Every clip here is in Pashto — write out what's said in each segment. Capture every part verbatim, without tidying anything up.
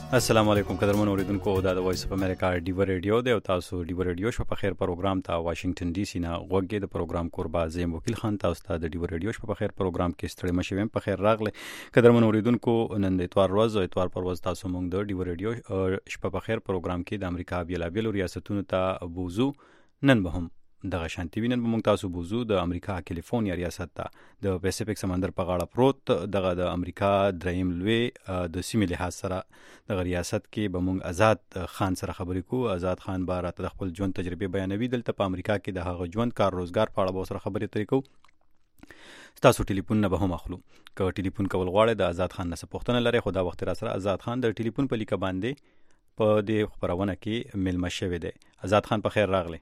السلام علیکم قدرمن اوریدونکو دا د وایس اف امریکا ډیو ریډیو دی او تاسو ډیو ریډیو شپه په خیر پروګرام ته واشنگټن ډي سي نه غوږی د پروګرام قربا زم وکیل خان تاسو ته د ډیو ریډیو شپه په خیر پروګرام کې ستړي مشوم په خیر راغله قدرمن اوریدونکو نن د اتوار ورځ او اتوار پر ورځ تاسو مونږ د ډیو ریډیو شپه په خیر پروګرام کې د امریکا بیل بیل ریاستونو ته بوزو نن به هم دغه شانتي وینن به موږ تاسو بوزو د امریکا کالیفورنیا ریاست ته د پیسفیک سمندر په غاړه پروت دغه د امریکا دریم لوی د سیمې له سره دغه ریاست کې به موږ آزاد خان سره خبرې کوو. آزاد خان بار ته خپل ژوند تجربه بیانوي. دلته په امریکا کې د هغه ژوند کار روزګار په اړه به سره خبرې اترې کوو. تاسو ټلیفون نه به هم اخلو که ټلیفون کول غواړئ د آزاد خان نه پوښتنه لرئ خو دا وخت را سره آزاد خان د ټلیفون په لیکه باندې په دې خبرونه کې ملما شوی دی. آزاد خان په خیر راغلی.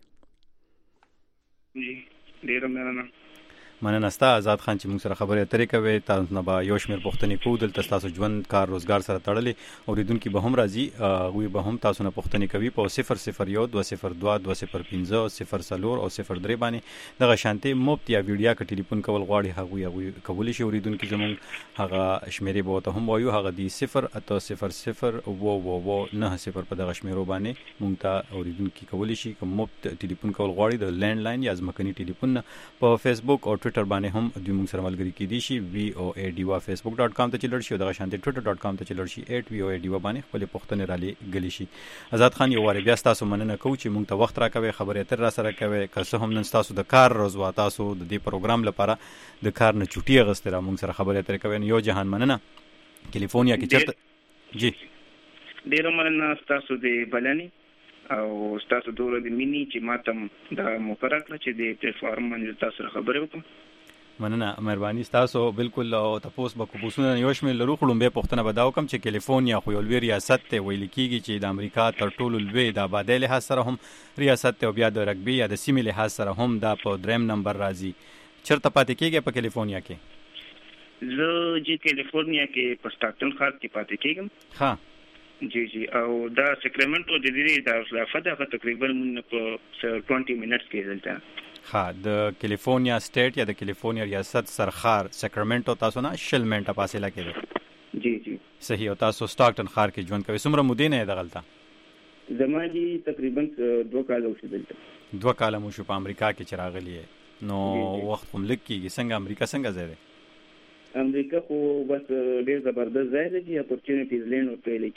جی ډیر مننه. مننه ستا آزاد خان چې موږ سره خبرې اترې کوي. تاسو نه به یو شمېر پوښتنې کوو. دلته تاسو ژوند کار روزګار سره تړلې اوریدونکي به هم راځي هغوی به هم تاسو نه پوښتنې کوي په صفر صفر یو دوه صفر دوه دوه صفر پنځه صفر څلور او صفر درې باندې دغه شانتي مفت یا ویډیا که ټلیفون کول غواړي هغوی هغوی کولی شي. اوریدونکي زموږ هغه شمېرې به ورته هم وایو هغه دی صفر اته صفر صفر اوه اوه اوه نه صفر په دغه شمېرو باندې موږ ته اوریدونکي کولی شي که مفت ټلیفون کول غواړي د لینډ لاین یا ځمکني ټلیفون نه په فیسبوک او ټویټر باندې هم دوی موږ سره ملګري کیدي شي. وی او ای ډیوا فیسبوک ډاٹ کام ته چلر شي او دغه شانتي ټویټر ډاٹ کام ته چلر شي ایټ وی او ای ډیوا باندې خپل پوښتنې را لګلی شي. آزاد خان یو واره بیا تاسو مننه کوم چې موږ ته وخت راکوي خبرې اتر را سره کوي. که څه هم نن تاسو د کار روزوا تاسو د دې پروګرام لپاره د کار نه چټي غستره موږ سره خبرې اتر کوي. یو جهان مننه کالیفورنیا کې چرته جی ډیر مننه تاسو د بلنی او تاسو دوره د مینی چې ماته د مقرره چې د پلیټفارم باندې تاسو سره خبرې وکم. مننه مهرباني تاسو بالکل او تاسو به کوبوسونه یو شمېر لرو خلم به پښتنه بداو کم چې کالیفورنیا خو یو لوی ریاست ته ویل کیږي چې د امریکا تر ټولو لوی د آبادی له سره هم ریاست ته او بیا د رګبي یا د سیمې له سره هم دا په دریم نمبر راځي. چرته پاتې کیږي په کالیفورنیا کې؟ زه چې کالیفورنیا کې په سټاکټن ښار کې پاتې کیږم. ها جی جی او دا سیکرامنټو د دې د اصلاف دغه تقریبا په بیس منټس کې دلته. ها د کالیفورنیا سټیټ یا د کالیفورنیا ریاست سرخار سیکرامنټو تاسو نه شل منټه فاصله کې ده. جی جی صحیح. او تاسو سټاکټن ښار کې ژوند کوئ. څومره مودې نه دغلته؟ زما دي تقریبا دوه کال اوسه دلته. دوه کال مو شو په امریکا کې چې راغلی نو وخت کوم لګ کېږي. څنګه امریکا څنګه ځای دی؟ امریکا خو بس ډیر زبردست ځای دی چې اپورچونټیز لین او پیل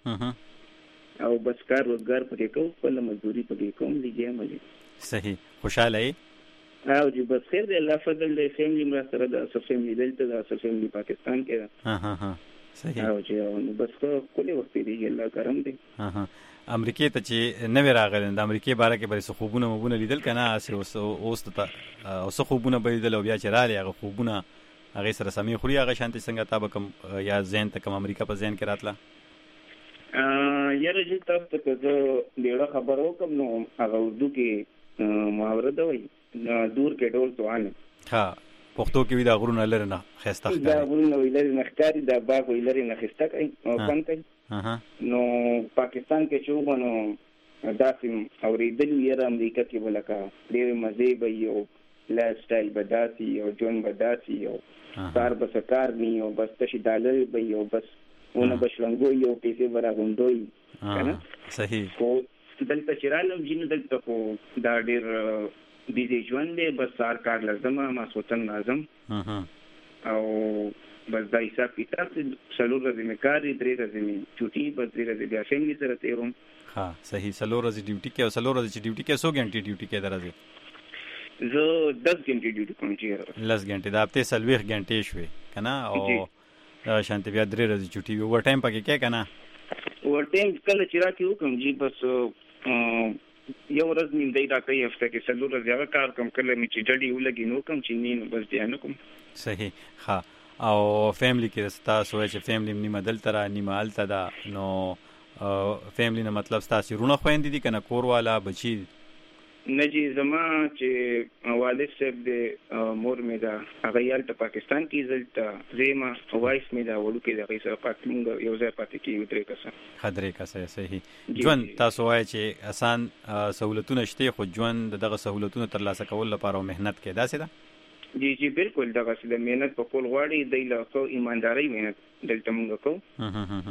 کېږي او بس کار روزګار پکې کوو خپل مزدوري پکې کوم دیږي عملي. صحیح. خوشاله یې؟ او جی بس خیر دی الله فضل دی. فیملی مرا سره د اصل فیملی دلته د اصل فیملی پاکستان کې ده. ها ها ها صحیح. او جی نو بس کله وخت دی الله کرم دی. ها ها امریکای ته چې نوې راغلی د امریکای باره کې بری خوبونه مبونه لیدل کنه اوس اوس ته اوس خوبونه به لیدل او بیا چې رالی هغه خوبونه هغه سره سمې خوري هغه شانتي څنګه تا به کوم یا ذهن ته کوم امریکا په ذهن کې راتله؟ ا یاره چې تاسو ته زه ډیره خبر وکم نو هغه اردو کې محاوره ده وایي دور کې ډول سوال. ها پښتو کې وی دا غرونه لري نه خسته ښکاري. دا غرونه وی لري نه ښکاري دا باغ وی لري نه خسته کوي او کم کوي. نو پاکستان کې چې وبنو داسې اوریدل یې امریکا کې ولکه ډېر مزه به یو لایف سټایل بداسي او جون بداسي او کار به سکار نی او بس تشي ډالر به یو بس ونه بشلنګو یو پیسې ورا غونډوي کنه. صحیح. خو دلته چرالم جن دلته خو دا ډېر بیزی ژوند دی. بس سار کار لازم ما سوتن لازم او بس دا حساب کتاب څلور ورځې مې کار دی درې ورځې مې چوټي بس درې ورځې بیا فیملی سره تیروم. ها صحیح. څلور ورځې ډیوټي کې او څلور ورځې چې ډیوټي کې څو غنټې ډیوټي کې درځي؟ زه دس غنټې ډیوټي کوم چې لس غنټې د هفته څلوېښت غنټې شوې کنه او شانتي بیا درې ورځې چوټي وي. اوور ټایم پکې کې کنه؟ اوور ټایم کله چې راکې وکم جی بس یو ورځ نیم دی راکې هفته کې څلور ورځې هغه کار کوم کله مې چې ډډې ولګي نو کوم چې نیم بس بیا نه کوم. صحیح. ها او فیملی کې تاسو وایئ چې فیملی نیمه دلته را نیمه هلته ده نو فیملی نه مطلب ستاسې رونه خویندې دي که نه کور والا بچي؟ نه جی زما چې والد صاحب دی مور مې ده هغه یې هلته پاکستان کې دلته زه یم وایف مې ده وړوکې د هغې سره پاتې مونږ یو ځای پاتې کېږو درې کسه. ښه درې کسه. صحیح. ژوند تاسو وایئ چې اسان سهولتونه شته خو ژوند د دغه سهولتونو ترلاسه کولو لپاره محنت کوي داسې ده؟ جی جی بالکل دغسې د محنت په کول غواړي دی له ښه ایماندارۍ محنت دلته مونږ کوو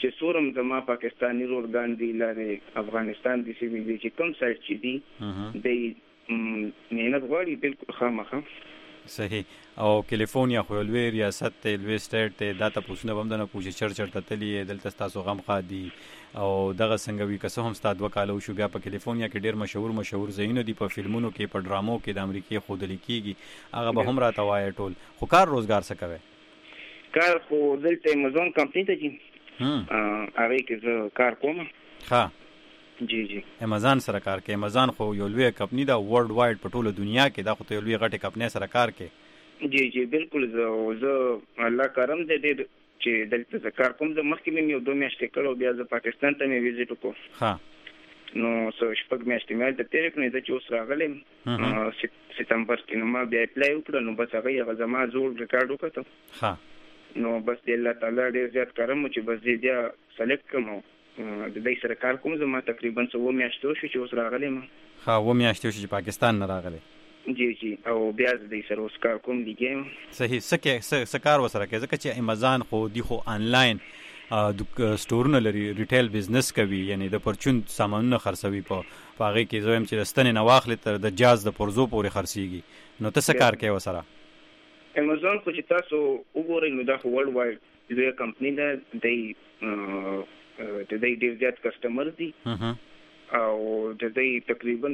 چې سورم زما پاکستاني رورګان دی لاره افغانستان دی سیمې دي چې کوم سایت چې دی د مینه غواړي بالکل خامخا صحیح. او کیلیفورنیا خو لوی ریاست ته لوی سټیټ ته دا تاسو نه بم نه کوشش چر چر ته تلی دلته تاسو غم خادي او دغه څنګه وی کسه هم ستاد وکاله شو بیا په کیلیفورنیا کې ډیر مشهور مشهور ځایونه دي په فلمونو کې په ډرامو کې د امریکای خودلی کیږي هغه به هم راته وایي ټول خو کار روزګار څه کوي کار خو دلته امازون کمپنی ته دي هم هغه کې زه کار کوم. ها جی جی امازون سره کار کوي. امازون خو یو لوی کمپنی دا ورلد وایډ په ټوله دنیا کې دا خو ته لوی غټه کمپنی سره کار کوي. جی جی بالکل زه زه الله کرم دې چې دلته کار کوم. زه مخکې مې یو دوه میاشتې کړو بیا زه پاکستان ته مې ویزیټ وکړ. ها نو څو شپږ میاشتې مې د تیر کړې د چې اوس راغلم سپتمبر کې نو ما بیا اپلای وکړ نو بس هغه هغه زما زوړ ریکارډ وکړ. ها نو بس دې الله تعالی ډېر زیات کرم چې بس دې بیا سلیکټ کړم د دې سره کار کوم. زما تقریبا څو میاشتې شو چې اوس راغلم. ها و میاشتې شو چې پاکستان نه راغلی. جی جی او بیا دې سره اوس کار کوم دیګم. صحیح. سکه سکار وسره کې ځکه چې امازون خو دی خو آنلاین د سٹورونه لري ریټیل بزنس کوي یعنی د پرچون سامانونه خرڅوي په هغه کې زویم چې رستنې نه واخلي تر د جاز د پرزو پورې خرڅيږي. نو تاسو کار کوي وسره امازون خو چې تاسو وګورئ نو دا ورلد وایډ لوی کمپنی ده. د د دې ډیر زیات کسٹمر دي او د دې تقریبا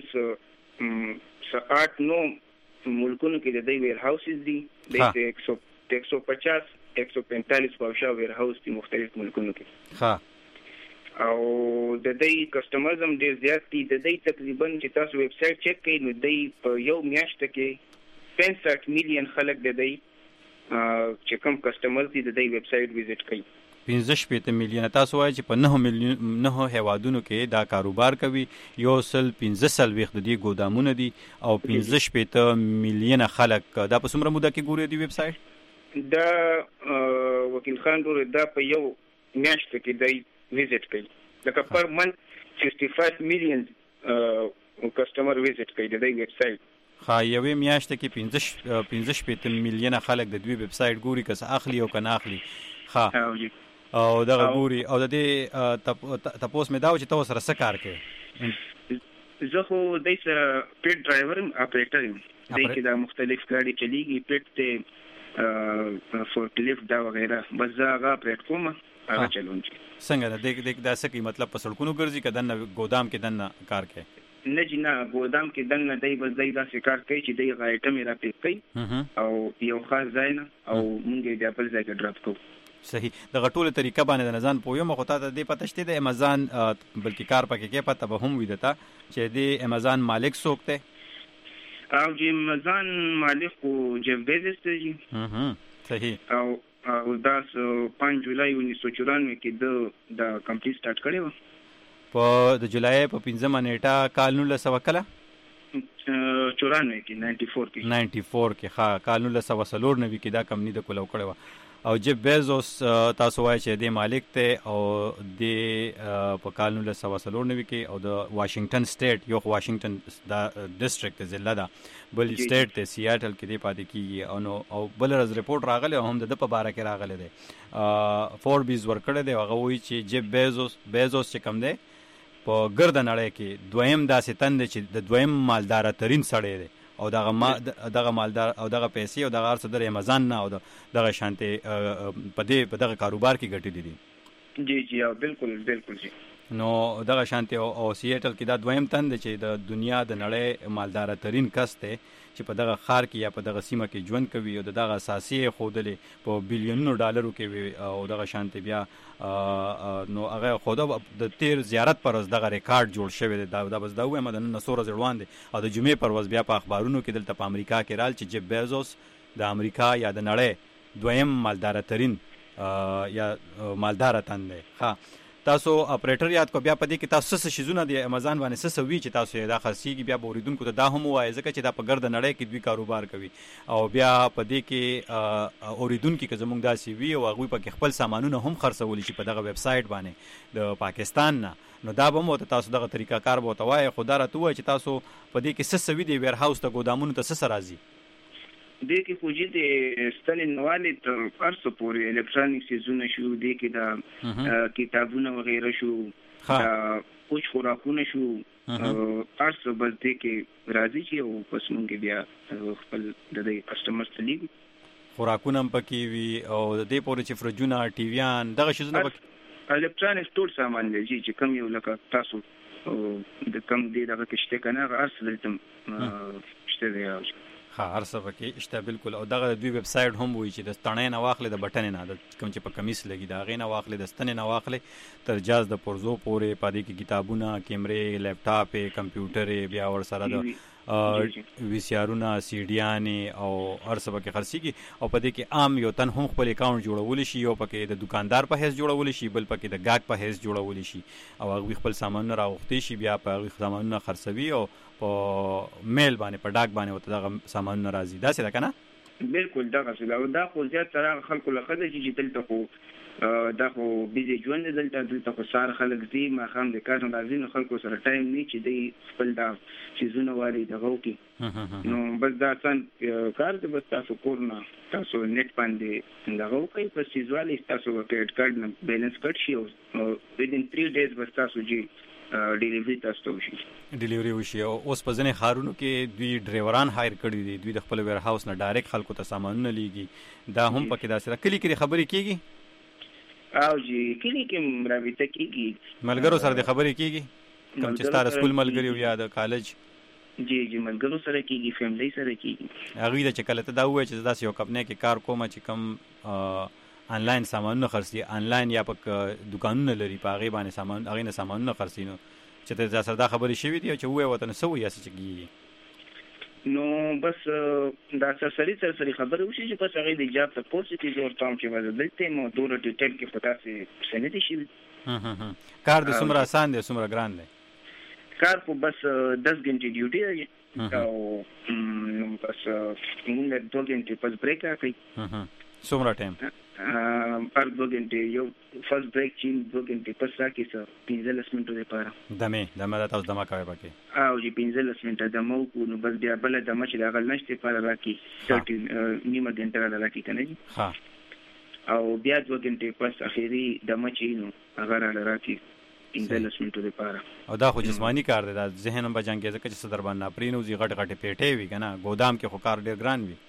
س آټ نو ملکونو کې د دې ویر هاوسز دي. د ایک سو پچاس ایک سو پینتالیس پاوشا ویر هاوس دي مختلف ملکونو کې. ها او د دې کسٹمرز هم ډیر زیات دي. د دې تقریبا چې تاسو ویب سټ چیک کړئ نو د په یو میاشت کې پنځه میلیون خلک د دې چې کوم کسٹمر دي د دې ویب سټ وزټ کوي. پنځه شپېته میلیون تاسو وایي چې په نه میلیون نه هیوادونو کې دا کاروبار کوي. یو سل پنځه سل وخت د دې ګودامونه دي او پنځه شپېته میلیون خلک دا په څومره موده کې ګوري دی ویب سټ. دا وکیل خان ګوري دا په یو میاشت کې دی وزټ کوي. لکه پر منث پنځه پنځه میلیون کسٹمر وزټ کوي د دې ویب سټ. ها یوې میاشت کې پنځه پنځه شپېته میلیون خلک د دوی ویب سټ ګوري کس اخلي او کنه اخلي. ها او دغه ګوري او د دې تاسو مې دا چې تاسو سره څه کار کوي. زه خو د سره پیټ ډرایور ام اپریټر یم. د کې دا مختلف ګاډي چلیږي پیټ ته فورک لیفت دا وغیرہ بس زه هغه اپریټ کوم هغه چلون. څنګه د دې دا څه کی مطلب په سړکونو ګرځي کدن ګودام کې دنه کار کوي. نه جنا ګودام کې دنه دی بس دای دا څه کار کوي چې دی غایټم را پیک کوي او یو خاص ځای نه او مونږ یې خپل ځای کې ډراپ کوو. صحیح. د غټوله طریقه باندې د نزان پویم خو ته د پته شته د امازون بلکې کار پکې کې پته به هم وي دتا چې د امازون مالک څوک دی. او چې امازون مالک او جيف بیزوس دی. ها صحیح. او او دا پنځه جولای انیس سو چورانوي کې د د کمپنی سٹارټ کړی و. په د جولای په پنځمه نیټه کال نولس سوه کله چورانوي کې نائنټي فور کې نائنټي فور کې ها کال نولس سوه څلور نوي کې دا کمپنی د کولو کړی و. او جيف بیزوس تاسو وایي چې د مالک ته او د په کال نولس سوه څلور نوي کې او د واشنگټن سټیټ یو واشنگټن دا ډیسټریکټ ضلع ده بل سټیټ ته سیاتل کې دی پاتې کیږي او نو او بل رز رپورټ راغلی هم د په باره کې راغلی دی. فوربیز ورکړی دی هغه وایي چې جيف بیزوس بیزوس چې کوم دی په ګرد نړۍ کې دویم داسې تن دی چې د دویم مالدار ترين سړی دی او دغه ما دغه مالدار او دغه پیسې او دغه ارڅ در امازون نه او دغه شانتي په دې په دغه کاروبار کې ګټې دي. جی جی او بالکل بالکل جی. نو دغه شانتي او سیاتل کې دا دویم تن دی چې د دنیا د نړۍ مالدار ترين کس دی چې په دغه خار کې یا په دغه سیمه کې ژوند کوي او دغه اساسي خودلې په بلیونونو ډالرو کې او دغه شانتي بیا نو هغه خوده د تیر زیارت پر ورځ دغه ریکارډ جوړ شوی دی. دا بس دا وایم د نن سوره روان دي او د جمعې پر ورځ بیا په اخبارونو کې دلته په امریکا کې رال چې جيف بیزوس د امریکا یا د نړۍ دویم مالدار ترين یا مالدار تن دی. ها تاسو اپریټر یاد کو بیا پدې کې تاسو څه شیزونه دی امازون باندې څه سوي چې تاسو دا خاصيږي بیا بوریدونکو ته دا هم وایي ځکه چې دا په ګرد نړۍ کې دوی کاروبار کوي او بیا پدې کې اوریدونکو کې زمونږ دا سی وی او هغه په خپل سامانونه هم خرڅول شي په دغه ویب سټ باندې د پاکستان نه. نو دا به مو ته تاسو دغه طریقه کار بوته وایي خو دا راته وایي چې تاسو پدې کې څه سوي دی ویر هاوس ته ګودامونو ته څه راځي. دې کې خو چې د ستنې نوالې تر ارسو پورې الکترونیک سیزونه شو، دې کې د کتابونه وغیره شو، دا کوچ خوراکونه شو، ارسو بس دې کې راځي چې او پس مونږ بیا خپل د دې کسٹمر ته لیږو. خوراکونه هم پکې وي او د دې پورې چې فرجونه ټي ویان دغه شیزونه پکې الکترونیک ټول سامان دی چې کوم یو لکه تاسو د کم دی دغه کې شته کنه ارسو دلته شته دی. ها ارسه پکې شته بالکل. او دغه دوی ویب سټ هم وایي چې د ستنې نه واخلې د بټن نه د کوم چې په کمیس لګي دا غې نه واخلې د ستنې نه واخلې تر جاز د پرزو پورې پادې کې کتابونه، کیمرې، لیپټاپ، کمپیوټر، بیا ور سره د وی سی آرونه، سی ډیانې او ارسه پکې خرڅيږي. او په دې کې عام یو تن هم خپل اکاونټ جوړول شي، یو پکې د دکاندار په حیث جوړول شي، بل پکې د گاګ په حیث جوړول شي او هغه خپل سامانونه راوختي شي، بیا په هغه سامانونه خرڅوي او په میل باندې په ډاک باندې وته دغه سامانونه راځي. دا څه ده کنه؟ بالکل دغه څه دا دا خو زیات تر خلکو لخوا چې دلته خو دا خو بيزي ژوند دلته دلته خو سار خلک دي ما خام د کار راځي نو خلکو سره ټایم نه چې دی خپل دا چیزونه واري دغه وکي نو بس دا څنګه کار دی بس تاسو کورنا تاسو نیټ باندې دغه وکي په سیزوالي تاسو کریډټ کارت نه بیلانس کټ شي او within three days بس تاسو جی ډیلیوری تاسو وشي ډیلیوری وشي. او اوس په ځنې خارونو کې دوی ډرایوران هایر کړي دي، دوی د خپل ویر هاوس نه ډایرکټ خلکو ته سامانونه لیږي. دا هم پکې دا سره کلی کې خبرې کیږي او جی کلی کې رابطه کیږي، ملګرو سره د خبرې کیږي کوم چې ستاره سکول ملګری او یا د کالج جی جی ملګرو سره کیږي، فیملی سره کیږي. هغه د چکله ته دا وای چې داسې یو کمپنی کې کار کوم چې کم آنلاین سامانونه خرڅي، آنلاین یا پک دکانونه لري په هغه باندې سامان هغه نه سامانونه خرڅي. نو چې ته ځا سره دا خبرې شوې دي چې وای وته نو سوي یا څه کیږي نو بس دا سړی سره سړی خبره وشي چې پس هغه د جاب ته پوزټیو زور تام چې وځي مو دوره ډیټیل کې پتا سي سنتي شي. ها ها کار د سمره آسان دی سمره ګران دی کار خو بس دس غنټې ډیوټي دی او نو بس موږ دوه غنټې پس بریک راکړي. سمره ټایم پر دوه غنټې یو فرست بریک چې دوه غنټې پس راکې څه پنځلس منټو لپاره دمه دمه تاسو دمه کوي پکې او چې پنځلس منټه دمه کو نو بس بیا بل دمه چې دا غل نشته پر راکې ثلاثه نیمه غنټه را راکې کنه ها او بیا دوه غنټې پس اخیری دمه چې نو هغه را راکې پنځلس منټو لپاره. او دا خو جسمانی کار دی، دا ذهن هم بجنګ ځکه چې صدر باندې پرینو زی غټ غټ پیټې وی کنه ګودام کې خو کار ډیر ګران وی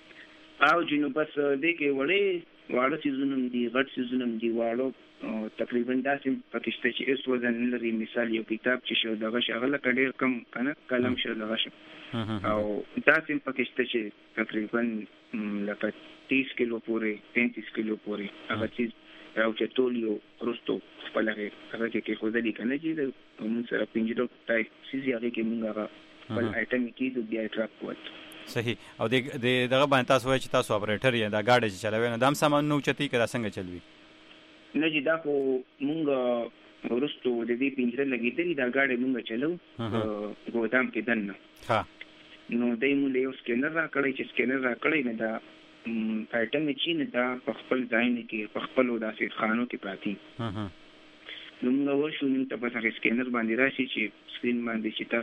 او جنو بس دې کې وړې واړه سيزونم دي غټ سيزونم دي واړو تقریبا داسې پکشته چې اس وزن لري. مثال یو کتاب چې شو دغه شغله کډیر کم کنه قلم شو دغه شو او داسې پکشته چې تقریبا لکه تیس کیلو پورې پینتیس کیلو پورې هغه چیز او چې ټول یو پروستو خپل هغه هغه کې خو ځلې کنه چې موږ سره پنځه ټایپ سيزي هغه کې موږ هغه خپل آیټم کې د بیا ټراک کوت صحیح. او د دغه باندې تاسو وایي چې تاسو اپریټر یې دا گاډي چې چلوي نو دام سامان نو چتی کړه څنګه چلوي نه چې دا خو مونږ ورستو د دې پنځه لګیدلې دا گاډي مونږ چلو ګودام کې دنه ها نو دای مو له سکینر را کړی چې سکینر را کړی نه دا آیټم چې نه دا په خپل ځای نه کې په خپل داسې خانو کې پراتی ها ها نو موږ ورشو نو ته په هغه سکینر باندې راشي چې سکرین باندې چې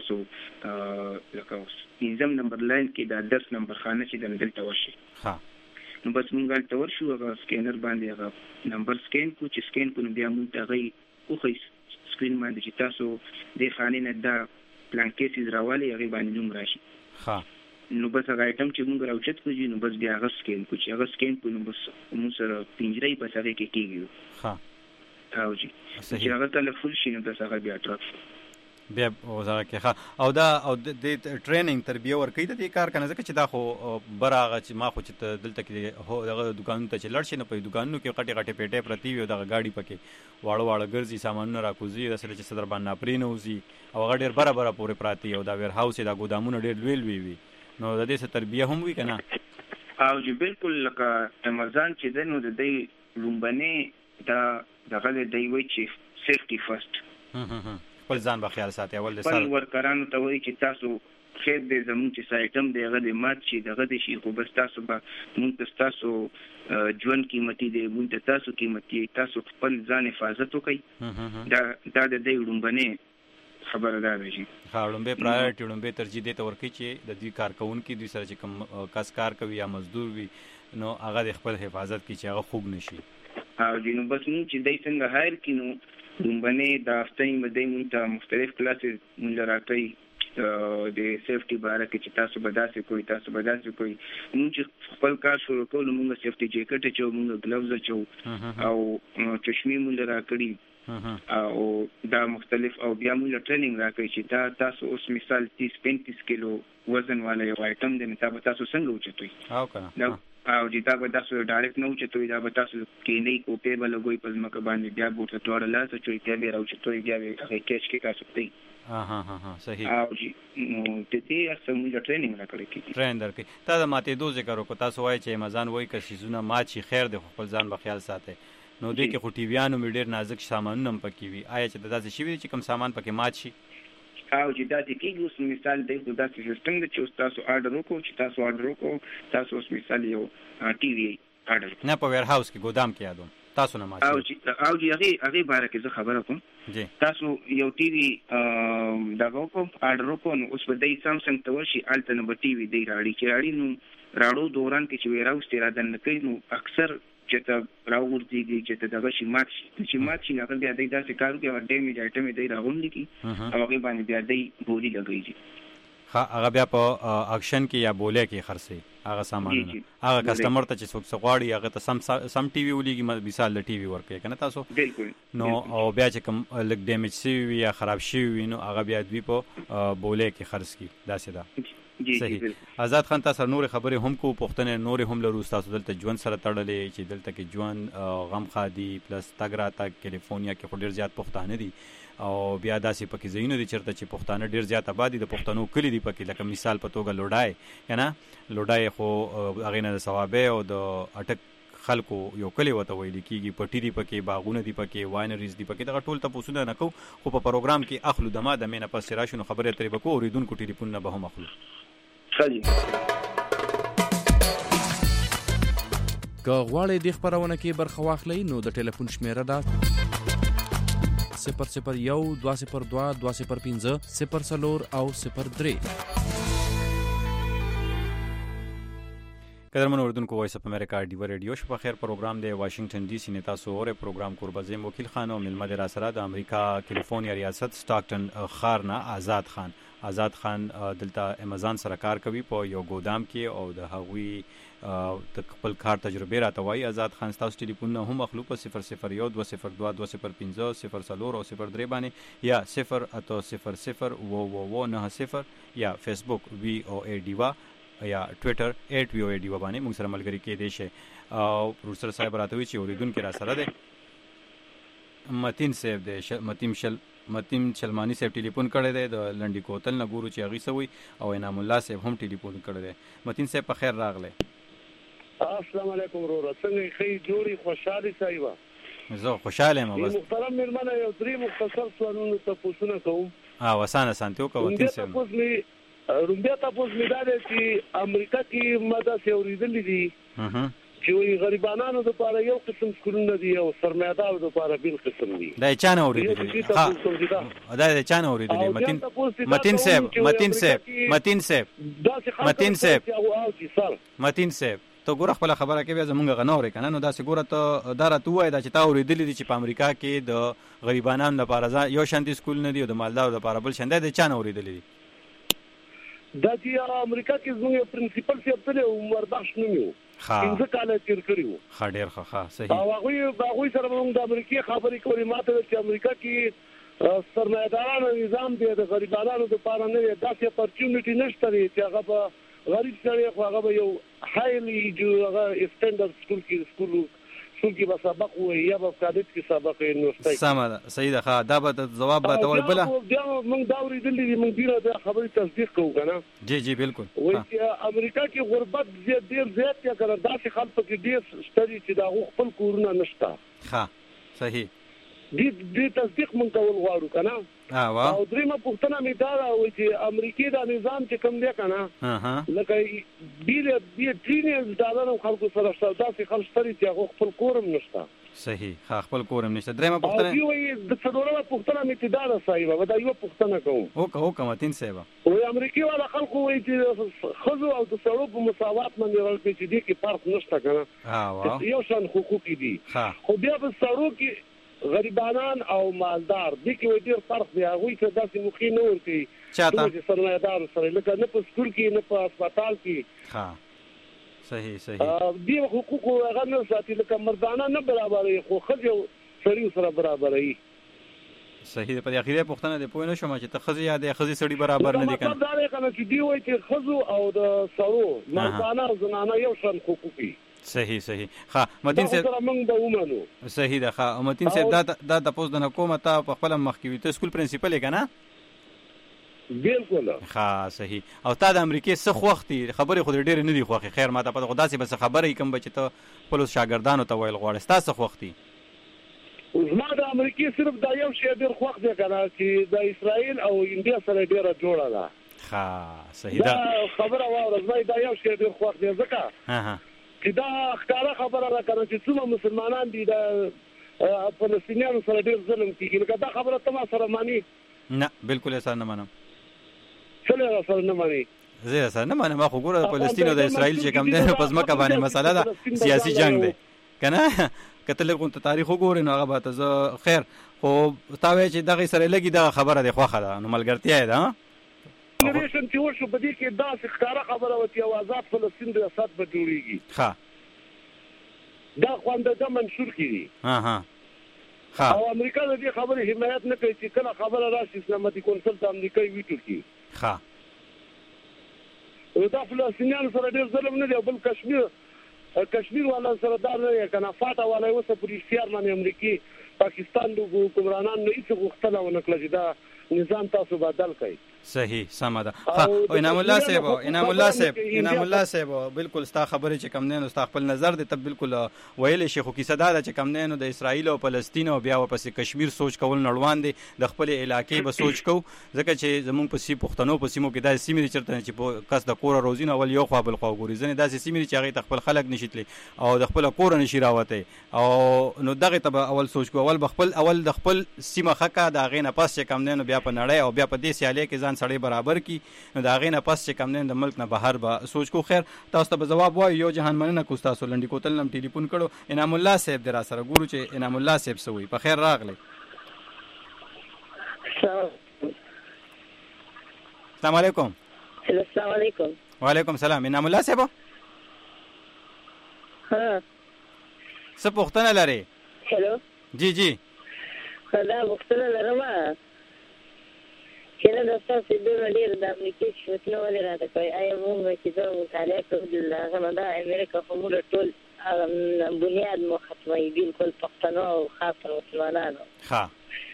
تاسو لکه پنځم نمبر لاین کې دا دس نمبر خانه چې د دلته ورشي ها نو بس موږ هلته ورشو هغه سکینر باندې هغه نمبر سکین کو چې سکین کو نو بیا موږ ته هغه خو سکرین باندې چې تاسو د خانې نه دا پلانکېسز راوالي هغه باندې نوم راشي ها نو بس هغه آیټم چې موږ راوچت کوو نو بس بیا هغه سکین کو چې هغه سکین کو نو بس موږ سره پنځري په سره کې کېږي ها او جی چې هغه تلفون شي نو بس هغه بیا ټراک بیا وزاره کې ښه. او دا او د ټریننګ تربیه ورکوي د دې کار کنه ځکه چې دا خو براغه چې ما خو چې دلته کې هو دغه دکان ته چې لړ شي نه په دکانونو کې غټي غټي پیټې پرتی وي دغه گاډي پکې واړو واړو ګرځي سامانونه راکوزي د سره چې صدر باندې پرینوزي او هغه ډیر برابر پورې پراتی او دا ویر هاوس دا ګودامونه ډیر لوی لوی وي نو د دې څه تربیه هم وي کنه او جی بالکل لکه امازان چې دنو د دې لومبنه دا دغه د دی وی چې سیفټي فرست خپل ځان په خیال ساتي اول د سر خپل ورکرانو ته وی چې تاسو خیر دې زموږ چې سایټم دی هغه د مات شي دغه د شي خو بس تاسو به مونږ تاسو ژوند قیمتي دی مونږ تاسو قیمتي تاسو خپل ځان حفاظت وکړئ دا دا د دې لومبنه خبره ده شي. ها لومبه پرایورټي لومبه ترجیح دي ته ورکړي چې د دوی کارکونکو دوی سره چې کوم کس کار کوي یا مزدور وي نو هغه د خپل حفاظت کې چې هغه خوب نشي. او جنو بس نو چې دای څنګه هایر کینو دومبنه د افتای مده مونته مختلف کلاسز مونږ راکړي د سیفټي باره کې چې تاسو به داسې کوئ تاسو به داسې کوئ. مونږ چې خپل کار شروع کولو مونږ سیفټي جیکټ اچو مونږ ګلوز اچو او چشمې مونږ راکړي او دا مختلف او بیا مونږ ټریننګ راکړي چې دا تاسو اوس مثال تیس پینتیس کیلو وزن والا یو آیټم دی نو تاسو څنګه اوچتوي او کنه او چې دا به تاسو ډایرکټ نه اوچتوي دا به تاسو کې نه کو په بل لګوي په ځمکه باندې بیا بوټه ټوړه لاس چې ته بیا اوچتوي بیا هغه کېچ کې تاسو ته ها ها ها صحیح او چې نو د دې اصل موږ ټریننګ راکړی کی ټرین درکې تا د ماته دوه ذکر وکړ تاسو وایي چې مزان وایي که سيزونه ماچی خیر د خپل ځان په خیال ساتي نو دې کې خو ټیویانو مې ډېر نازک سامانونه هم پکې وي آیا چې داسې شي چې کوم سامان پکې مات شي او چې دا د کېږي اوس مثال دی خو داسې سیستم دی چې تاسو آرډر وکړو چې تاسو آرډر وکړو تاسو اوس مثال یو ټي وي آرډر نه په ویر هاوس کې ګودام کې یادوم تاسو نه مات او چې او چې هغه هغه باره کې زه خبره کوم جی تاسو یو ټي وي دا وکړو آرډر وکړو نو اوس په دې سامسنګ ته ورشي الته نو ټي وي دی راړي چې راړي نو راړو دوران کې چې ویر هاوس ته را دن کوي نو اکثر چې ته راوړي چې ته دغه شي مات شي چې مات شي هغه بیا داسې کارو کې ور ډیمیج آیټم دی راغونډي کی او هغه باندې بیا دی بولی لګیږي ها هغه بیا په اکشن کې یا بوله کې خرڅي هغه سامانونه هغه کسٹمر ته چې څوک سغواړي هغه ته سم سم ټي وي ولېږي مثال د ټي وي ورکې کنه تاسو بالکل نو او بیا چې کوم لګ ډیمیج شي یا خراب شي نو هغه بیا دوی په بوله کې خرڅ کی داسې دا صحیح آزاد خان تاسو نور خبره هم کو پښتنه نور هم لرو تاسو دلته ژوند سره تړلې چې دلته کې ژوند غم خادي پلس تګرا تا کیلیفورنیا کې ډېر زیات پښتانه دي او بیا داسې پکې زینو دي چرته چې پښتانه ډېر زیات آبادی د پښتنو کلی دي پکې لکه مثال په توګه لوډای کنه لوډای خو هغه نه ثوابه او د اٹک خلکو یو کلی وته ویل کیږي پټی دی پکې باغونه دی پکې واینریز دی پکې دا ټول تاسو نه نکو خو په پروګرام کې اخلو دما د مینه پس راشنو خبره ترې بکو اوریدونکو ټلیفون نه به هم اخلو خالي که غواړئ د خبرونه کې برخه واخلئ نو د ټلیفون شمیره ده صفر صفر یو دوه صفر دوه دوه صفر پنځه صفر څلور او صفر درې. قدرمن اوردونکو وایس اپ امریکا ډیو ریډیو شپه خیر پروګرام دی واشنگټن ډي سي نه تاسو اوره پروګرام کوربزم وکیل خان او ملمه در سره د امریکا کیلیفورنیا ریاست سټاکټن خارنا آزاد خان آزاد خان دلته امازون سره کار کوي په یو ګودام کې او د هغوی د خپل کار تجربه راته وایي. آزاد خان تاسو ټلیفون نه هم مخلوق صفر صفر یو دوه صفر دوه دوه صفر پنځه صفر څلور او صفر درې باندې یا صفر اته صفر صفر و و و نه صفر یا فیسبوک وی او ای ډیوا یا ټوئیټر ایټ وی او ای ډیوا باندې موږ سره ملګری کې دی شي او پروفیسور صاحب راته وی چې اوریدونکو را سره دی متین صاحب دی متین شل متین چلمانی صاحب ټلیفون کړی دی د لنډی کوتل نه ګورو چې هغه سوي او انعام الله صاحب هم ټلیفون کړی دی. متین صاحب په خیر راغله. السلام علیکم ورور څنګه خې جوړي خوشاله سایوا زه خوشاله یم بس محترم مېرمنه یو درې مختصر سوالونه تاسو نه کوم ها وسانه سانتیو کو متین صاحب رومبیا تاسو مې دا چې امریکا کې ماده سیوریدلې دي چې وی غریبانو لپاره یو قسم سکولونه دي او سرمایدارو لپاره بل قسم دي دا چانه اوریدلې ها دا دا چانه اوریدلې متین متین صاحب متین صاحب متین صاحب متین صاحب متین صاحب ته ګوره خپل خبره کې بیا زمونږ غنورې کنه نو دا سه ګوره ته دا راته وای دا چې تا اوریدلې دي چې په امریکا کې د غریبانو لپاره یو شانتي سکول نه دی او د مالدارو لپاره بل شانته دي چانه اوریدلې دي دا چې امریکا کې زموږ پرنسپل سی خپل عمر بخش نومو څنګه کاله تیر کړیو ها ډیر ښه صحیح او هغه هغه سره موږ د امریکای خبرې کوي ماته چې امریکا کې سرمایدارانو نظام دی د غریبانو لپاره نه داسې اپورچونټی نشته چې هغه په غریب سره خو هغه یو هایلی جو هغه سټانډرډ سکول کې سکول سکول کې به سبق وي یا به کادت کې سبق یې نوستای سم ده صحیح ده ښه دا به جواب به توي بل بیا موږ دا ورېدلې موږ ډیره د خبرې تصدیق کوو کنه جی جی بالکل وایي چې امریکا کې غربت زیات ډیر زیات یا کنه داسې خلک کې ډیر ستړي چې دا خپل کورونه نشته ښه صحیح دې دې تصدیق مونږ کول غواړو کنه او درېمه پوښتنه مې دا ده چې امریکای دا نظام چې کوم دی کنه لکه بیل بي ټریلیون ډالر خلکو سره شته داسې خلک شته چې هغه خپل کورم نشته صحیح خا خپل کورم نشته درېمه پوښتنه او یو د څلورمه پوښتنه مې دا ده صاحب دا یو پوښتنه کوم او کو کوم تین صاحب او امریکای والا خلکو وایي چې خزو او د سړو په مساوات باندې ورته چې دي کې فرق نشته کنه یو شان حقوق دي خو بیا په سړو کې غریبانان او مالدار دي کې ډېر فرق دی هغه چې داسې مخې نه ورتي چې سرمایه‌دار سره لکه نه په سکول کې نه په هسپتال کې ها صحیح صحیح دی حقوق هغه نه ساتي لکه مردانه نه برابرې خو خځو سړي سره برابرې صحیح په اخیری پوښتنه ده پوه نه شوم چې ته خځې یا د خځې سړي برابر نه دي کنه دا نه کنه چې دی وایي چې خځو او د سړو مردانه او زنانه یو شان حقوق دي صحیح صحیح ها متین صاحب موږ به ومنو صحیح ده ها متین صاحب دا دا د پوز د حکومت په خپل مخکوي ته سکول پرنسپل کنه بالکل ها صحیح او تا د امریکای څخه خوختي خبره خو ډېر نه دی خوخي خیر ما ته په خدا سي بس خبره کوم بچ ته پولیس شاګردانو ته ویل غواړي تاسو خوختي زما د امریکای صرف دا یو شی ډېر خوخ دی کنه چې د اسرائیل او انډیا سره ډېر جوړه ده ها صحیح ده خبره واوره زما دا یو شی ډېر خوخ دی ځکه ها ها چې دا ښکاره خبره ده کنه چې څومره مسلمانان دي د فلسطینیانو سره ډېر ظلم کیږي لکه دا خبره ته ما سره مانی نه بالکل سره نه منم څه سره نه مانی زه سره نه منم خو ګوره فلسطین او د اسرائیل چې کوم دی پس مکه باندې مسله ده سیاسي جنگ دی کنه کتل کوم ته تاریخ وګورئ نو هغه به ته خیر خو تا وی چې دغه سره لګي دا خبره دی خوخه ده نو ملګرتیا ده ریشن چې وشو په دې کې دا ښکاره خبره و چې آزاد فلسطین د ریاست به جوړیږي ها دا خوانده د منشور کړي ها ها ها او امریکا د دې خبرې حمایت نه کوي چې کله خبره راشي اسلامي کونسل ته امریکای ویټو کړي ها دا فلسطینیان سره ډېر ظلم نه دی بل کشمیر کشمیر والا سره دا نه کنه فاټا والا وسه پر اختیار باندې امریکای پاکستان د حکمرانان نه هیڅ غوښتنه ونه کړه چې دا نظام تاسو بدل کړئ صحیح سم ده او انعام الله صاحب انعام الله صاحب انعام الله صاحب بالکل ستا خبره چې کم نه نو ستا خپل نظر دی ته بالکل ویل شي خو کیسه دا چې کم نه نو د اسرائیل او فلسطین او بیا واپس کشمیر سوچ کول نړوان دي د خپل علاقې به سوچ کو ځکه چې زمونږ په سی پښتنو په سیمو کې دا سیمې چرته چې کس د کور روزینه ول یو خو بل خو ګوري ځنه دا سیمې چې هغه خپل خلک نشیتلی او د خپل کور نشي راوته او نو دغه ته اول سوچ کو اول خپل اول د خپل سیمه خکا د غینه پاس چې کم نه نو بیا په نړۍ او بیا په دې سیالي کې ځان سړی برابر کی نو دا غینه پاس چې کم نه د ملک نه بهر به سوچ کو خیر تاسو ته جواب وای یو جهان مننه کو تاسو لنډی کوتل نم ټلیفون کړو انعام الله صاحب درا سره ګورو چې انعام الله صاحب سوي په خیر راغلی السلام علیکم السلام علیکم وعلیکم السلام انعام الله صاحب ها څه پوښتنه لري هلو جی جی دا پوښتنه لرم چې دا تاسو د ډیر د امریکای شوتنه ولې راته کوي آیا موږ چې دا مطالعه کوو هغه دا امریکا په موږ ټول بنیاد مو ختموي بالکل پښتنو او خاصه مسلمانانو ها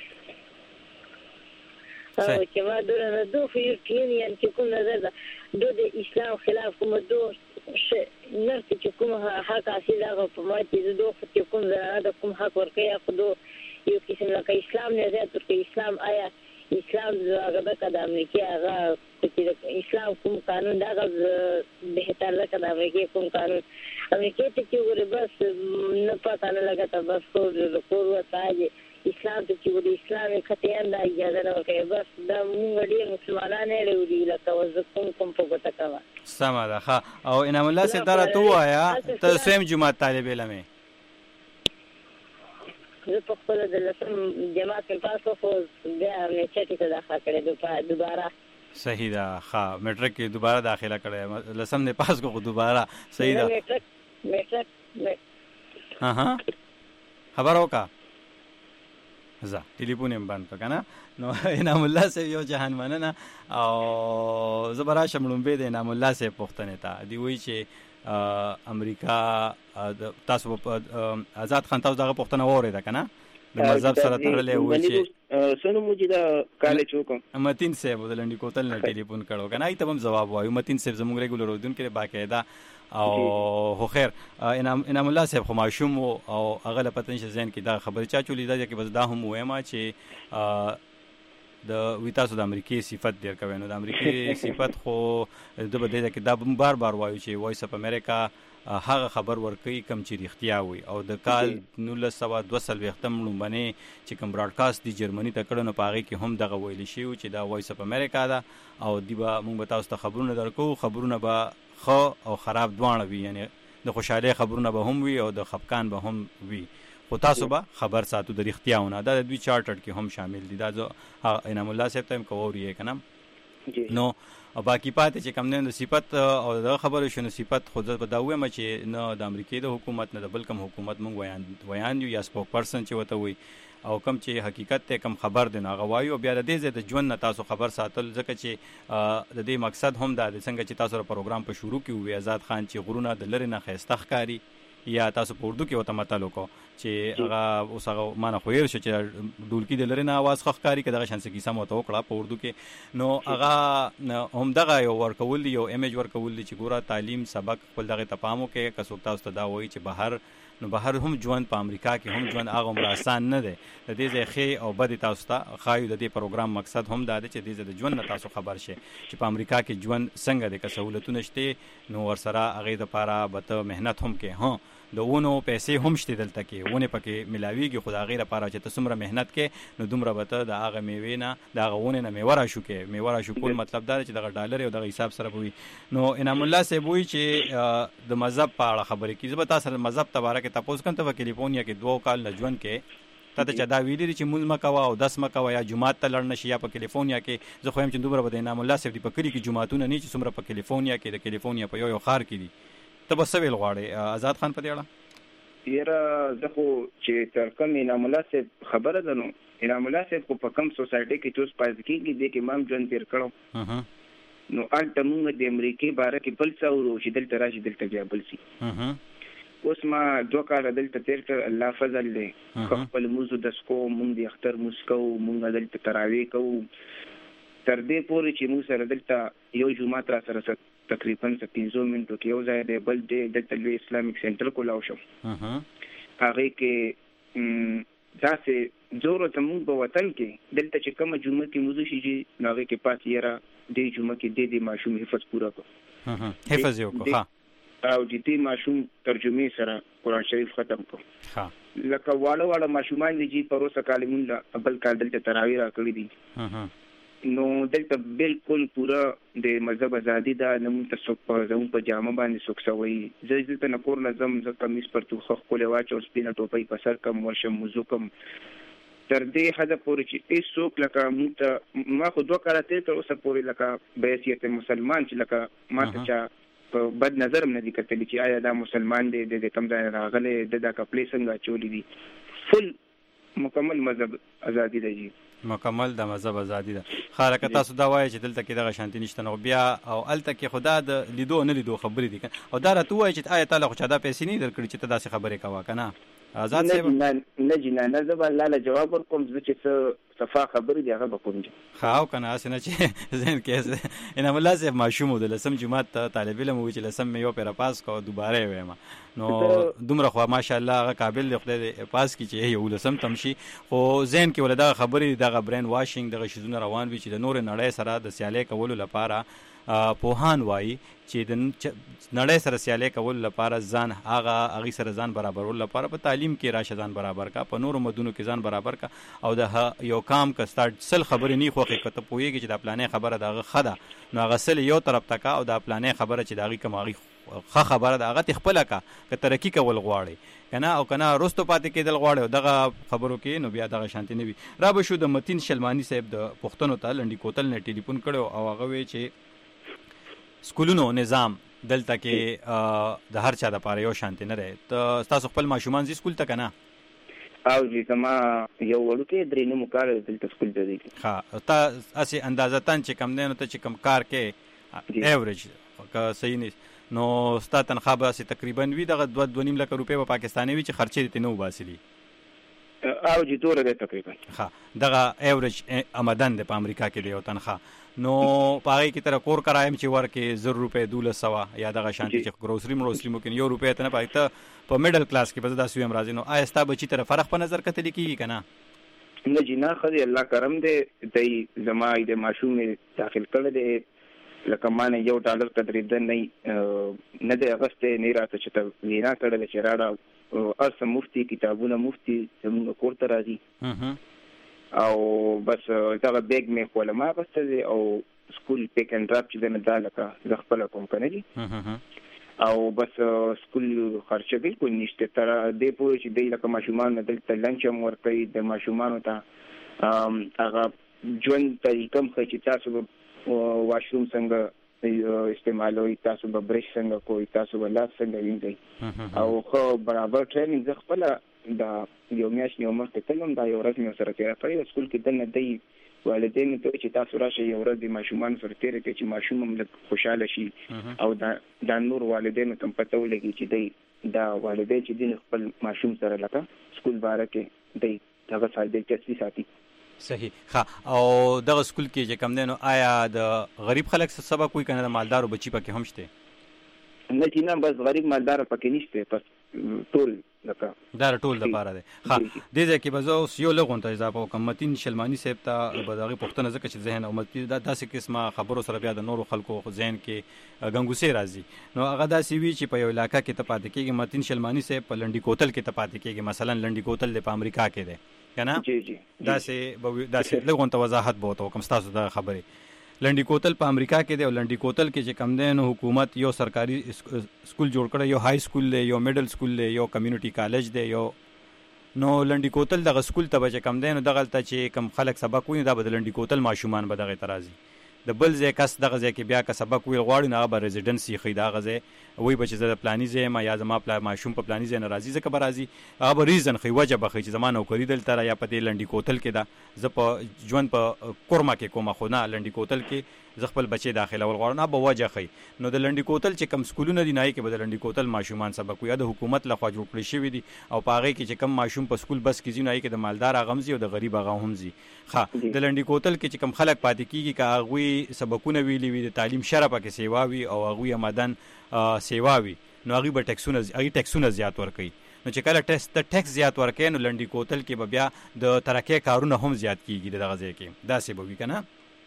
او چې ما دونه دو یورپین چې کوم نظر ده دو د اسلام خلاف کوم دو نرسي چې کوم حق حاصل هغه په ما چې دو چې کوم زنانه د کوم حق ورکوي هغه دو یو قسم لکه اسلام نه زیات ورکوي اسلام آیا اسلام هغه د امریکای هغه چې اسلام کوم قانون دا بهتر ده که د امریکای کوم قانون امریکای ته چې وګورې بس نه پته نه لګه بس کور کور وتاجي اسلام ته چې وګورې اسلام یې قطعا دا اجازه نه ورکوي بس دا موږ ډېر مسلمانان یې لري لکه زه کوم کوم په ګوته کوم سمه ده ښه او انعام الله صاحب دا راته ووایه ته سویم جومات طالب علم یې زه په خپله د لسم جماعت کې پاس خو بیا مې چټي ته داخله کړې دوباره صحیح ده ښه میټرک کې دوباره داخله کړې لسم نه پاس کو دوباره صحیح ده میټرک میټرک ها ها خبر وکړه زه ټلیفون یې بند کړ کنه نو انعام الله صاحب یو جهان مننه او زه به راشم لومبې د انعام الله صاحب پوښتنې ته دی وایي چې امریکا تاسو آزاد خان تاسو دغه پوښتنه واورېده کنه د مذهب سره تړلې و چې سنو موجي دا کالج وکم متین صاحب د لنډی کوتل نه ټلیفون کړو کنه ایته هم جواب وایو متین صاحب زموږ ریګولر ودون کې باقاعده او خو خیر انعام انعام الله صاحب خو ماشوم او هغه له پته نشه ځین کې دا خبره چا چولې دا چې بس دا هم وایم چې د وی تاسو د امریکای صفت ډیر کوي نو د امریکای صفت خو د بده کې دا بار بار وایو چې وایس اف امریکا هغه خبر ورکوي کم چې رښتیا وي او د کال نولس سوه دوه څلوېښتم لومبنې چې کوم براډکاسټ دی جرمني ته کړی نو په هغې کې هم دغه ویلی شوي چې دا وایس اف امریکا ده او دی به موږ به تاسو ته خبرونه درکو خبرونه به ښه او خراب دواړه وي یعنې د خوشحالۍ خبرونه به هم وي او د خفقان به هم وي خو تاسو به خبر ساتو د رښتیاونه دا د دوی چارټر کې هم شامل دي دا زه انعام الله صاحب ته هم کووري یې که نه نو باقي پاتې چې کم نه د صفت او د خبرو شنو صفت خو زه به دا ووایم چې نه د امریکې د حکومت نه د بل کوم حکومت موږ ویان ویان یو یا سپوک پرسن چې ورته وایي او کم چې حقیقت ته کم خبر دی نو هغه وایو بیا د دې ځای د ژوند نه تاسو خبر ساتل ځکه چې د دې مقصد هم دا دی څنګه چې تاسو پروګرام په شروع کې ووی آزاد خان چې غرونه د لرې نه ښایسته ښکاري یا تاسو په اردو کې ورته متل وکړو چې هغه اوس هغه مانه خو هېر شو چې ډولکي د لرې نه اواز ښه ښکاري که دغه شان څه کیسه مو ورته وکړه په اردو کې نو هغه همدغه یو ورکول دي یو امیج ورکول دي چې ګوره تعلیم سبق خپل دغې ته پام وکړئ که څوک تاسو ته دا وایي چې بهر نو بهر هم ژوند په امریکا کې هم ژوند هغه عمره آسان نه دی د دې ځای ښې او بدې تاسو ته ښایو د دې پروګرام مقصد هم دا دی چې دې ځای د ژوند نه تاسو خبر شئ چې په امریکا کې ژوند څنګه دی که سهولتونه شته نو ورسره هغې دپاره به ته محنت هم کوې ها د ونو پیسې هم شته دلته کې ونې پکې ملاویږي خو د هغې لپاره چې ته څومره محنت کې نو دومره به ته د هغه میوې نه د هغه ونې نه میوه راشو کې میوه راشو کول مطلب دا دی چې دغه ډالر او دغه حساب سره به وي نو انعام الله صاحب وایي چې د مذهب په اړه خبرې کوي زه به تا سره مذهب ته باره کې تپوس کوم ته په کیلیفورنیا کې دوه کال نه ژوند کې تا ته چا دا ویلي دي چې مونځ مه کوه او دس مه کوه یا جومات ته لړ نه شي یا په کیلیفورنیا کې زه خو یم چې دومره به د انعام الله صاحب دي په کلي کې جوماتونه نه چې څومره په کیلیفورنیا کې د کیلیفورنیا په یو یو ښار کې دي ته به څه ویل غواړې آزاد خان په دې اړه یاره زه خو چې تر کوم انعام الله صاحب خبره ده نو انعام الله صاحب خو په کوم سوسایټي کې چې اوس پاتې کېږي دې کې ما هم ژوند تېر کړی نو هلته مونږ د امریکې باره کې بل څه اورو چې دلته راشي دلته بیا بل شي اوس ما دوه کاله دلته تېر کړ الله فضل دی خپل لمونځ ودس کوو مونږ د اختر لمونځ کوو مونږ دلته تراویح کوو تر دې پورې چې مونږ سره دلته یو جومات را سره تقریبا پنځو منټو کې یو ځای دی بل دی دلته لوی اسلامیک سینټر کولاو شم هغې کې داسې زور ته مونږ په وطن کې دلته چې کومه جمعه کې موضوع شي چې نو هغې کې پاتې یاره دې جمعه کې دې دې ماشوم حفظ پوره کړو حفظ یې وکړو او د دې ماشوم ترجمې سره قرآن شریف ختم کړو لکه واړه واړه ماشومان دي چې پروسه کال مونږ بل کال دلته تراویح را کړي دي نو دلته بالکل پوره د مذهب ازادي ده نه مونږ ته څوک په زموږ په جامه باندې څوک سوی زه دلته نه کور نه ځم زه کمیس پرتو ښه ښکلی واچوم سپینه ټوپۍ په سر کم ورشم وضو کم تر دې حده پورې چې هېڅوک لکه مونږ ته ما خو دوه کاله تېر تر اوسه پورې لکه بحیثیت مسلمان چې لکه ما ته چا په بد نظر هم نه دي کتلي چې آیا دا مسلمان دی د کوم ځای راغلی د دا کپړې څنګه اچولي دي فل مکمل مذهب ازادي ده جی مکمل د مذهب ازادي ده خاره که تاسو دا وایئ چې دلته کې دغه شانتي نشته نو بیا او هلته کې خو دا د لیدو نه لیدو خبرې دي او دا راته ووایي چې آیا تا له خو چا دا پیسې نه درکړي چې ته داسې خبرې کوه که نه آزاد صاحب نه جي نه نه زه به الله له جواب ورکوم زه چې څه صفا خبرې دي هغه به کوم دي ښه او که نه هسې نه چې ذهن کې انعام الله صاحب ماشوم و د لسم جومات ته طالب علم وي چې لسم مې یو پیره پاس کړه دوباره یې ویم نو دومره خو ماشاءالله هغه قابل دی خدای دې پاس کړي چې یولسم تم شي خو ذهن کې ولې دغه خبرې دغه برین واشنګ دغه شیزونه روان وي چې د نورې نړۍ سره د سیالۍ کولو لپاره پوهان وایي چې د نړۍ سره سیالۍ کولو لپاره ځان هغه هغې سره ځان برابرولو لپاره په تعلیم کې راشه ځان برابر کا په نورو مدونو کې ځان برابر کا او د یو کام که ستا سل خبرې نه خوښې که ته پوهېږي چې دا پلانې خبره د هغه ښه ده نو هغه سل یو طرف ته کا او دا پلانې خبره چې د هغې کوم هغې ښه خبره ده هغه ته خپله کا که ترقي کول غواړئ که نه او که نه رستو پاتې کېدل غواړئ او دغه خبرو کې نو بیا دغه شانتي نه وي را به شو د متین شلماني صاحب د پوښتنو ته لنډي کوتل نه ټلیفون کړی او هغه وی چې سکولونو نظام دلته کې د هر چا دپاره یو شانتي نه دی ته ستاسو خپل ماشومان ځي سکول ته که نه او جی زما یو وړوکی درې نیمو کاله دلته سکول ته ځي ښه تا هسې اندازتن چې کم دی نو ته چې کم کار کې ایوریج که صحیح نه نو ستا تنخوا به هسې تقریبا وي دغه دوه دوه نیم لکه روپۍ به پاکستاني وي چې خرچې دې ترې نه وباسلي او جی دوره دی تقریبا ښه دغه ایوریج آمدن دی په امریکا کې دی یو تنخوا نو په هغې کې تر کور کرایم چې ورکې زر روپۍ دولس سوه یا دغه شانتي چې ګروسري مروسري ممکن یو روپۍ ته نه پاتې ته په میډل کلاس کې به زه داسې ویم راځي نو آیا ستا بچي طرف فرق په نظر کتلی کېږي که نه نه جنا خدای الله کرم دې دای زما د ماشوم داخل کړل دې لکه مانه یو ډالر قدرې د نه نه د اغسته نه راته چې ته وینا کړل چې راړه ارسه مفتي کتابونه مفتي زموږ کور ته راځي او بس دا بیگ مې کوله ما بس او سکول پیک اند ډراپ چې نه دا لکه ز خپل کوم کنه دي او بس سکول خرچه بالکل نشته تر دې پوه چې د لکه ماشومان دلته لنچ هم ورکوي د ماشومانو ته هغه ژوند طریقه هم ښه چې تاسو واشروم څنګه استعمالوي، تاسو به برش څنګه کوئ، تاسو به لاس څنګه وینځئ او ښه برابر ټریننګ زه خپله دا یو میاشت یو مخکې تلم دا یو ورځ مې سره تېره کړې سکول کې دننه دی والدین ته چې تاسو راشئ یو ورځ د ماشومان سره تېره کړئ چې ماشوم هم لږ خوشحاله شي او دا دا نور والدینو ته هم پته ولګي چې دی دا والدین چې دین خپل ماشوم سره لکه سکول باره کې دی هغه سره دلچسپي ساتي. صحیح. ښه او دغه سکول کې چې کوم دی نو آیا د غریب خلک سبق کوي که نه د مالدارو بچي پکې هم شته؟ نه چې نه بس غریب مالدار پکې نشته، بس ټول لکه دا ټول د پاره دی. ښه دې ځای کې به زه اوس یو لږ غونته اضافه وکړم. متین شلماني صاحب ته به د هغې پوښتنه ځکه چې ذهن او دا داسې قسمه خبرو سره بیا د نورو خلکو ذهن کې ګنګوسې راځي نو هغه داسې وي چې په یو علاقه کې ته پاتې کېږي. متین شلماني صاحب په لنډي کوتل کې ته پاتې کېږي، مثلا لنډي کوتل دی په امریکا کې دی که نه؟ جی جی داسې به داسې لږ غونته وضاحت به ورته وکړم ستاسو د خبرې. لنډي کوتل په امریکا کې دی او لنډي کوتل کې چې کم دی نو حکومت یو سرکاري سکول جوړ کړی، یو های سکول دی، یو میډل سکول دی، یو کمیونټي کالج دی. یو نو لنډي کوتل دغه سکول ته به چې کم دی نو دغلته چې کم خلک سبق وایي دا به د لنډي کوتل ماشومان به دغې ته راځي. د بل ځای کس دغه ځای کې بیا که سبق ویل غواړي نو هغه به ریزیډنسي ښیي د هغه ځای وایي به چې زه د فلاني ځای یم یا زما پلار ماشوم په فلاني ځای نه راځي ځکه به راځي هغه به ریزن ښیي، وجه به ښیي چې زما نوکري دلته را یا په دې لنډي کوتل کې ده، زه په ژوند په کورمه کې کومه خو نه لنډي کوتل کې زه خپل بچی داخلول غواړم، نه به وجه ښیي. نو د لنډي کوتل چې کم سکولونه دي نهایي کې به د لنډي کوتل ماشومان سبق وایي، د حکومت لخوا جوړ کړي شوي دي او په هغې کې چې کم ماشوم په سکول بس کې ځي نهایي کې د مالدار هغه هم ځي او د غریب هغه هم ځي. ښه د لنډي کوتل کې چې کم خلک پاتې کېږي که هغوی سبقونه ویلي وي، د تعلیم شرح پکې سیوا وي او هغوی آمدن سیوا وي نو هغوی به ټیکسونه هغوی ټیکسونه زیات ورکوي. نو چې کله ټیکس ته ټیکس زیات ورکوي نو لنډي کوتل کې به بیا د ترقۍ کارونه هم زیات کېږي د دغه ځای کې، داسې به وي که نه؟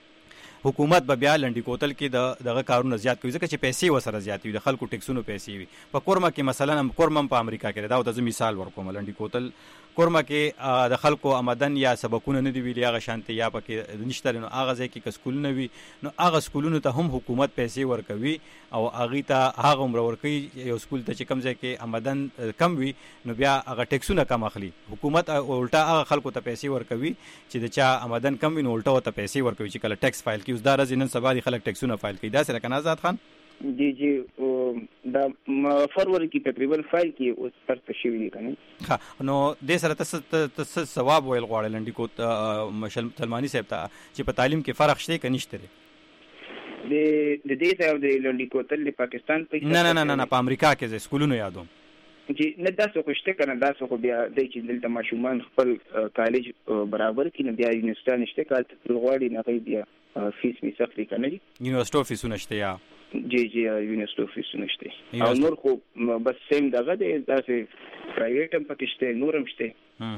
حکومت به بیا لنډي کوتل کې د دغه کارونه زیات کوي ځکه چې پیسې ورسره زیاتې وي، د خلکو ټیکسونو پیسې وي. په کورمه کې مثلا کورمه په امریکا کې دا ورته زه مثال ورکوم. لنډي کوتل کورمه کې د خلکو آمدن یا سبقونه نه دي ویلي هغه شانتې یا پکې نشته نو هغه ځای کې که سکولونه وي نو هغه سکولونو ته هم حکومت پیسې ورکوي او هغې ته هغه عمره ورکوي. یو سکول ته چې کوم ځای کې آمدن کم وي نو بیا هغه ټیکسونه کم اخلي، حکومت الټا هغه خلکو ته پیسې ورکوي چې د چا آمدن کم وي نو الټا ورته پیسې ورکوي چې کله ټیکس فایل کړي. اوس دا ورځې نن سبا دي خلک ټیکسونه فایل کوي، داسې لکه نه آزاد خان؟ جی جی دا فروری کې تقریبا فایل کې اوس پرته شوي دي که نه؟ ښه نو دې سره ته څه ثواب ویل غواړې لنډي کوت سلماني صاحب ته چې په تعلیم کې فرق شته که نشته دی؟ د دې ځای او د لنډي کوتل د پاکستان په نه نه نه نه په امریکا کې زه سکولونه یادوم چې نه داسې خو شته که نه داسې خو بیا دی چې دلته ماشومان خپل کالج برابر کړي نو بیا یونیورسټیان شته که هلته تلل غواړي نو هغوی بیا فیس مې اخلي که نه دي؟ یونیورسټو فیسونه شته یا؟ جی جی یونیورسټو فیسونه شته او نور خو بس سیم دغه دی داسې پرایویټ هم پکې شته نور هم شته.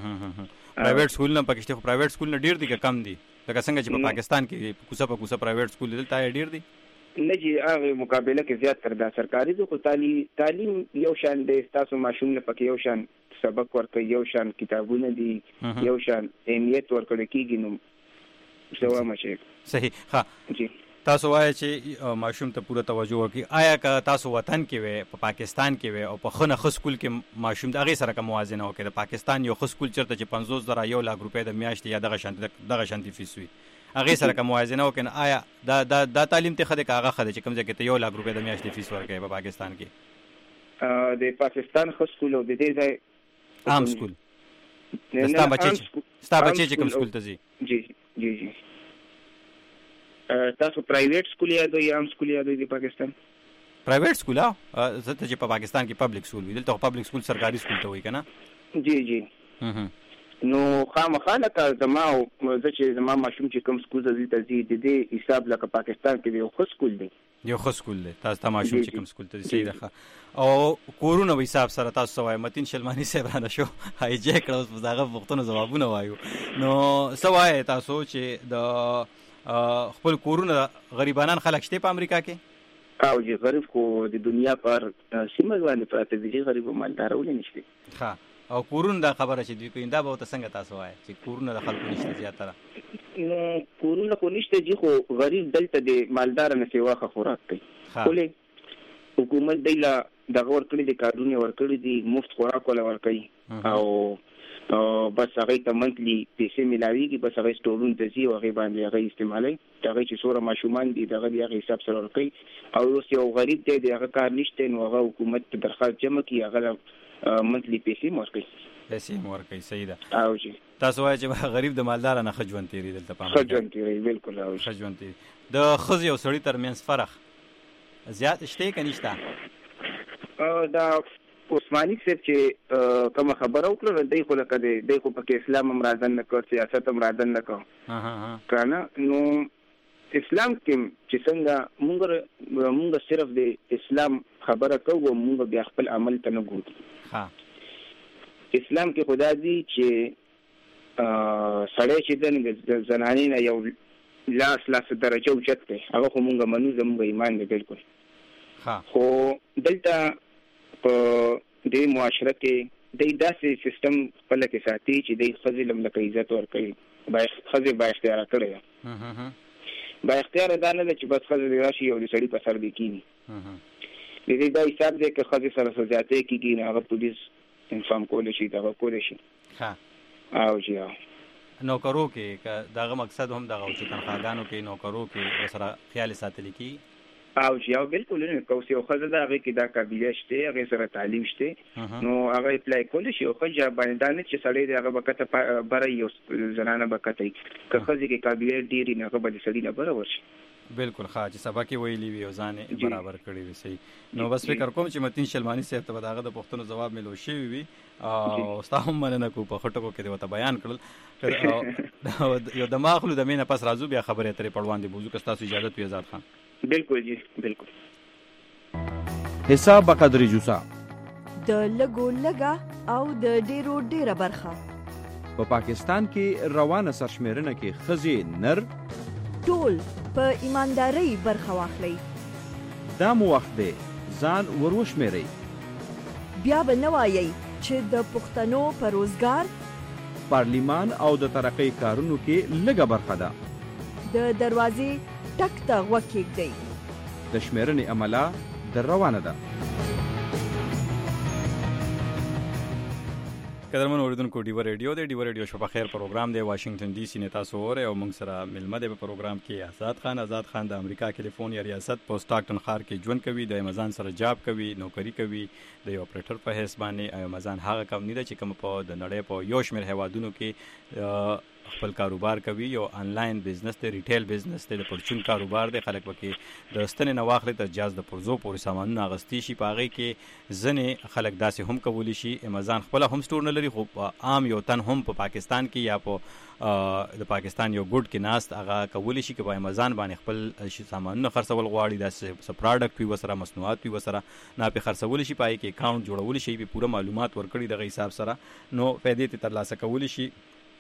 پرایویټ سکولونه پکې شته خو پرایویټ سکولونه ډېر دي که کم دي؟ لکه څنګه چې په پاکستان کې کوڅه په کوڅه پرایویټ سکول دلته یې ډېر دي؟ نه جی هغې مقابله کې زیات تر دا سرکاري دي خو تعلیم یو شان دی، ستاسو ماشوم نه پکې یو شان سبق ورکوي، یو شان کتابونه دي، یو شان اهمیت ورکړی کېږي نو څه وایم چې صحیح. ښه جی تاسو وایئ چې ماشوم ته پوره توجه وکړي. آیا که تاسو وطن کې وی په پاکستان کې وی او په ښه نه ښه سکول کې ماشوم د هغې سره که موازنه وکړي د پاکستان یو ښه سکول چېرته چې پنځوس زره یو لاک روپۍ د میاشتې یا دغه شانتې دغه شانتې فیس وي هغې سره که موازنه وکړي نو آیا دا دا دا تعلیم ته ښه دی که هغه ښه دی چې کوم ځای کې ته یو لاک روپۍ د میاشتې فیس ورکوي په پاکستان کې؟ د پاکستان ښه سکول او د دې ځای عام سکول ستا بچې ستا بچې چې کوم سکول ته ځي؟ جی جی جی تاسو پرایویټ سکول یادوي یا عام سکول یادوي د پاکستان؟ پرایویټ سکول ها زه ته چې په پاکستان کې پبلک سکول وي دلته خو پبلک سکول سرکاري سکول ته وایي که نه؟ جی جی نو خامخا لکه زما زه چې زما ماشوم چې کوم سکول ته دلته ځي د دې حساب لکه پاکستان کې یو ښه سکول دی یو خو سکول دی تاسو ته ماشوم چې کوم سکول ته صحیح ده. او کورونه به حساب سره تاسو سوای متین شلمانی صاحب را نشو هاي جې کړه اوس دغه وختونو جوابونه وایو نو سوای تاسو چې د خپل کورونه غریبانان خلک شته په امریکا کې او چې غریب خو د دنیا پر سیمه باندې پراته دي غریب مالدار ولې نشته. ها او کورونه د خبره چې دوی کوي دا به تاسو څنګه تاسو وای چې کورونه د خلکو نشته زیاتره نو کورونه کو نشته چې خو غریب دلته د مالدار نه سیوا خوراک کوي ولې حکومت دیلا دغه ورکړي د کارونه ورکړي دي مفت خوراک ولا ورکړي او بس هغه ته منتلی پیسې ملاويږي بس هغه سټورون ته ځي او هغه باندې هغه استعمالي هغه چې سوره ماشومان دي دغه هغه حساب سره ورکړي او اوس یو غریب دی دغه کار نشته نو هغه حکومت ته درخواست جمع کوي هغه منتلی پیسې ورکړي پیسې ورکړي صحیح ده. او چې تاسو وایي چې غریب د مالدار نه خجون تیری دلته پام خجون تیری بالکل او خجون تیری د خزي او سړی ترمنځ فرق زیات شته کنيشته دا عثماني صاحب چې کوم خبره وکړه دی خو لکه دی خو په اسلام هم راځن نه کړ سیاست هم راځن نه کړ ها ها کنه نو اسلام کې چې څنګه مونږ مونږ صرف د اسلام خبره کوو مونږ بیا خپل عمل ته نه ګورو. ها اسلام کې خدا دی چې سړی چې د زنانې نه یو لاس لاس درجه اوچت دی هغه خو مونږ منو زموږ ایمان دی بالکل. ها خو دلته په دې معاشره کې د داسې سیستم په لکه ساتي چې د خزي لملکه عزت ورکړي با خزي با اختیار کړي ها ها با اختیار دا نه چې بس خزي راشي او د سړي په سر دی کینی ها ها د دې دا حساب دی چې خزي سره سزاته کیږي نه هغه پولیس انفارم کول شي دا کول شي. ها او چې نوکرو کې دغه مقصد هم دغه چې تنخواګانو کې نوکرو کې سره خیال ساتل کی او چې یو بالکل نه کوسي او خزه دا هغه کې دا قابلیت شته هغه سره تعلیم شته نو هغه اپلای کول شي او خجا باندې دا نه چې سړی دی هغه وخت بره یو زنانه وخت که خزه کې قابلیت ډیری نه هغه به سړی نه بره ورشي بالکل ښه چې سبا کې ویلی وی او ځان برابر کړی وي صحیح. نو بس فکر کوم چې متین شلمانی صاحب ته داغه د پښتنو جواب ملو شي وي او تاسو مننه کو په خټکو کې وته بیان کړل یو دماغ له دمینه پس راځو بیا خبره ترې پړوان دی بوزو که تاسو اجازه وي آزاد خان. بالکل جی بالکل. حساب بقدر جوسا د لګو لګا او د ډیرو ډیره برخه په پاکستان کې روانه سرشمیرنه کې خزي نر ټول په ایمانداري برخه واخلي. دا مو وخت دی ځان وروشمیري بیا به نوایي چې د پښتنو په روزګار پارلیمان او د ترقی کارونو کې لګه برخه ده. د دروازې ټک ته غوږ کېږدئ. د شمیرنې عمله در روانه ده. قدرمن اوریدونکو ډیو ریډیو دی ډیو ریډیو شپه خیر پروګرام دی واشنگټن ډي سي نه تاسو وره او موږ سره ملمه دی په پروګرام کې آزاد خان آزاد خان د امریکا کیلیفورنیا ریاست په سټاکټن ښار کې ژوند کوي د امازان سره جاب کوي نوکری کوي د یو اپریټر په حیث باندې امازان هغه کمپنی ده چې کوم په د نړۍ په یو شمېر هیوادونو کې خپل کاروبار کوي یو آنلاین بزنس دی ریټیل بزنس دی د پرچون کاروبار دی خلک پکې د ستنې نه واخلي ته جاز د پرزو پورې سامانونه اغستی شي په هغې کې ځینې خلک داسې هم کولی شي امازان خپله هم سټور نه لري خو عام یو تن هم په پاکستان کې یا په د پاکستان یو ګوډ کې ناست هغه کولی شي چې په امازان باندې خپل سامانونه خرڅول غواړي داسې څه پراډکټ وي ورسره مصنوعات وي ورسره نه پرې خرڅولی شي په هغې کې اکاونټ جوړولی شي پرې پوره معلومات ورکړي دغه حساب سره نو پیدې ته ترلاسه کولی شي.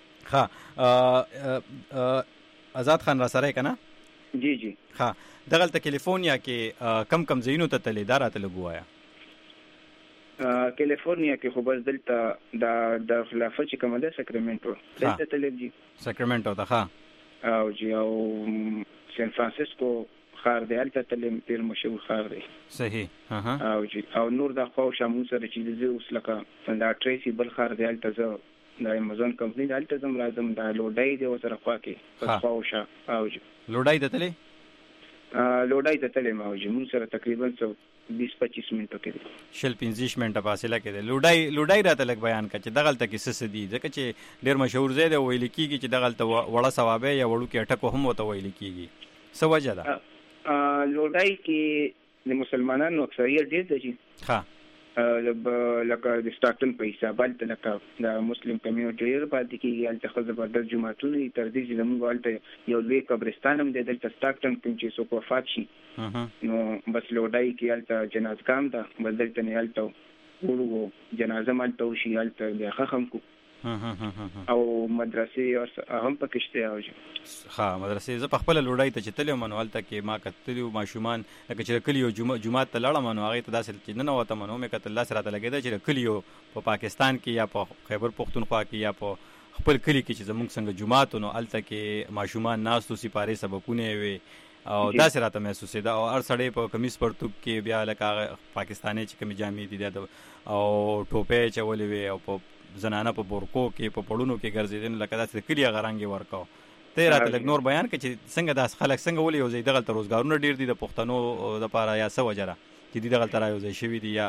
ها آزاد خان را سره کنه جی جی ها دغلته کیلیفورنیا کې کم کم زینو ته تللی دا راته لګوایا. کیلیفورنیا کې خو بس دلته د د خلافت چې کوم ده ساکرامنټو دلته تللی جی ساکرامنټو ته ها او جی او سان فرانسیسکو خار دی هلته تللی ډېر مشهور خار دی صحیح ها او جی او نور د خو شامو سره چې زه اوس لکه دا ټریسي بل خار دی هلته زه د امازون کمپنی دلته زم راځم دا لوډای دی سره خوا کې پس خواوشه او لوډای ته تلې لوډای ته تلې ما او موږ سره تقریبا بیس پچیس منټو کې شل پنځه منټه فاصله کې دی. لوډای لوډای راته لګ بیان کړه چې دغلته کې څه دي ځکه چې ډېر مشهور ځای دی ویل کېږي چې دغلته وړه ثوابه یا وړو کې اټکو هم ورته ویل کېږي. څه وجه ده؟ لوډای کې د مسلمانانو اکثریت ډېر دی. ها لکه د سټاکټن په حساب الته لکه د مسلم کمیونټي ډېر پاتې کېږي هلته ښه زبردست جوماتونه دي تر دې چې زموږ هلته یو لوی قبرستان هم دی دلته سټاکټن کوم چې څوک وفات شي نو بس لوډای کې هلته جنازه هم ده بس دلته نه هلته وړو جنازه هم هلته وشي هلته بیا ښخ هم کو او مدرسې هم پکې شته او ها مدرسې زه په خپل لوړای ته چې تلم نو هلته کې ما کتلو ماشومان لکه چې کلیو جمعات ته لاړم نو هغه ته داسې چې نه وته منو مې کتل سره ته لګیدا چې کلیو په پاکستان کې یا په خیبر پختونخوا کې یا په خپل کلی کې چې زموږ څنګه جمعات نو هلته کې ماشومان ناستو سپاره سبقونه وي او داسې راته محسوسه ده او هر سړی په کمیس پرتوب کې بیا لکه پاکستاني چې کوم جامې دي او ټوپې چولې وي او په زنانه په بورکو کې په پړونو کې ګرځیدل لکه داسې کلی غرانګي ورکاو ته راته لګ نور بیان کړي چې څنګه داس خلک څنګه ولې یو ځای دغه تر روزګارونه ډیر دي د پښتنو د لپاره یا څه وجره چې دغه تر یو ځای شوی دي یا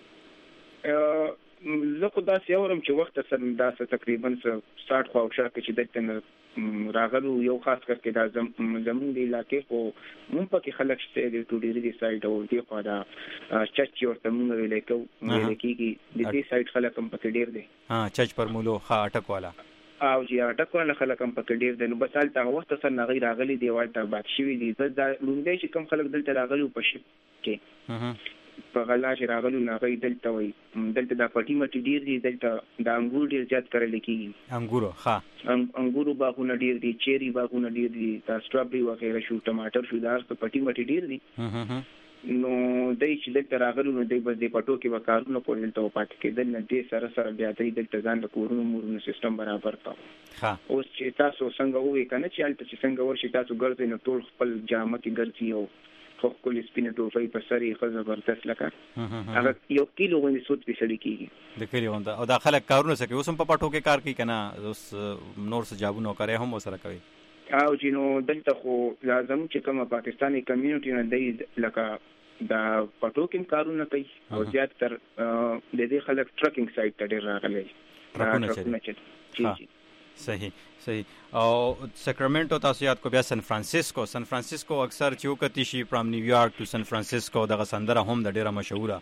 زه خو داسې اورم چې وخت سره داسې تقریبا ساټ خو شاکه چې دلته راغلو یو خاص کر کې دا زمون دی علاقې خو مونږ پکې خلک شته د ټوډيري دی سایت او دی خو دا چچ ورته مونږ ویل کو ویل کېږي د دې سایت خلک هم پکې ډیر دي ها چچ پر مولو ها اٹک والا او چې اٹک والا خلک هم پکې ډیر دي نو بس حالت وخت سره نه غیر راغلي دی والته باد شوی دی دا لوندې چې کم خلک دلته راغلي په شپ کې په غلا چې راغلو نه غي دلته وي دلته د پټي مټي ډیر دي دلته د انګور ډیر زیات کړل کېږي انګورو ها انګورو باغونه ډیر دي چيري باغونه ډیر دي دا سټرابري وغیرہ شو ټماټر شو دا په پټي مټي ډیر دي نو دای چې دلته راغلو نو دای بس د پټو کې وکارونه کول ته پات کېدل نه دي سره سره بیا دای دلته ځان د کورونو مورونو سیستم برابر کا ها اوس چې تاسو څنګه وې کنه چې البته چې څنګه ورشي تاسو ګرځي نو ټول خپل جامه کې ګرځي او خو کلی سپینه ټوفي په سری خو زبردست لکه هغه یو کیلو غوښنه سود په سړی کیږي د کلی غونډه او دا خلک کارونه سکه اوس هم په پټو کې کار کوي کنه اوس نور څه جابونه کوي هم وسره کوي او چې نو دلته خو لازم چې کومه پاکستاني کمیونټي نه دی لکه دا پټو کې کارونه کوي او زیات تر د دې خلک ټرکینګ سایت ته ډیر راغلي ټرکونه چي صحیح صحیح او ساکرامنټو تاسو یاد کو بیا سان فرانسیسکو سان فرانسیسکو اکثر چې وکتی شي فرام نیویارک ټو سان فرانسیسکو دغه سندره هم د ډیره مشهوره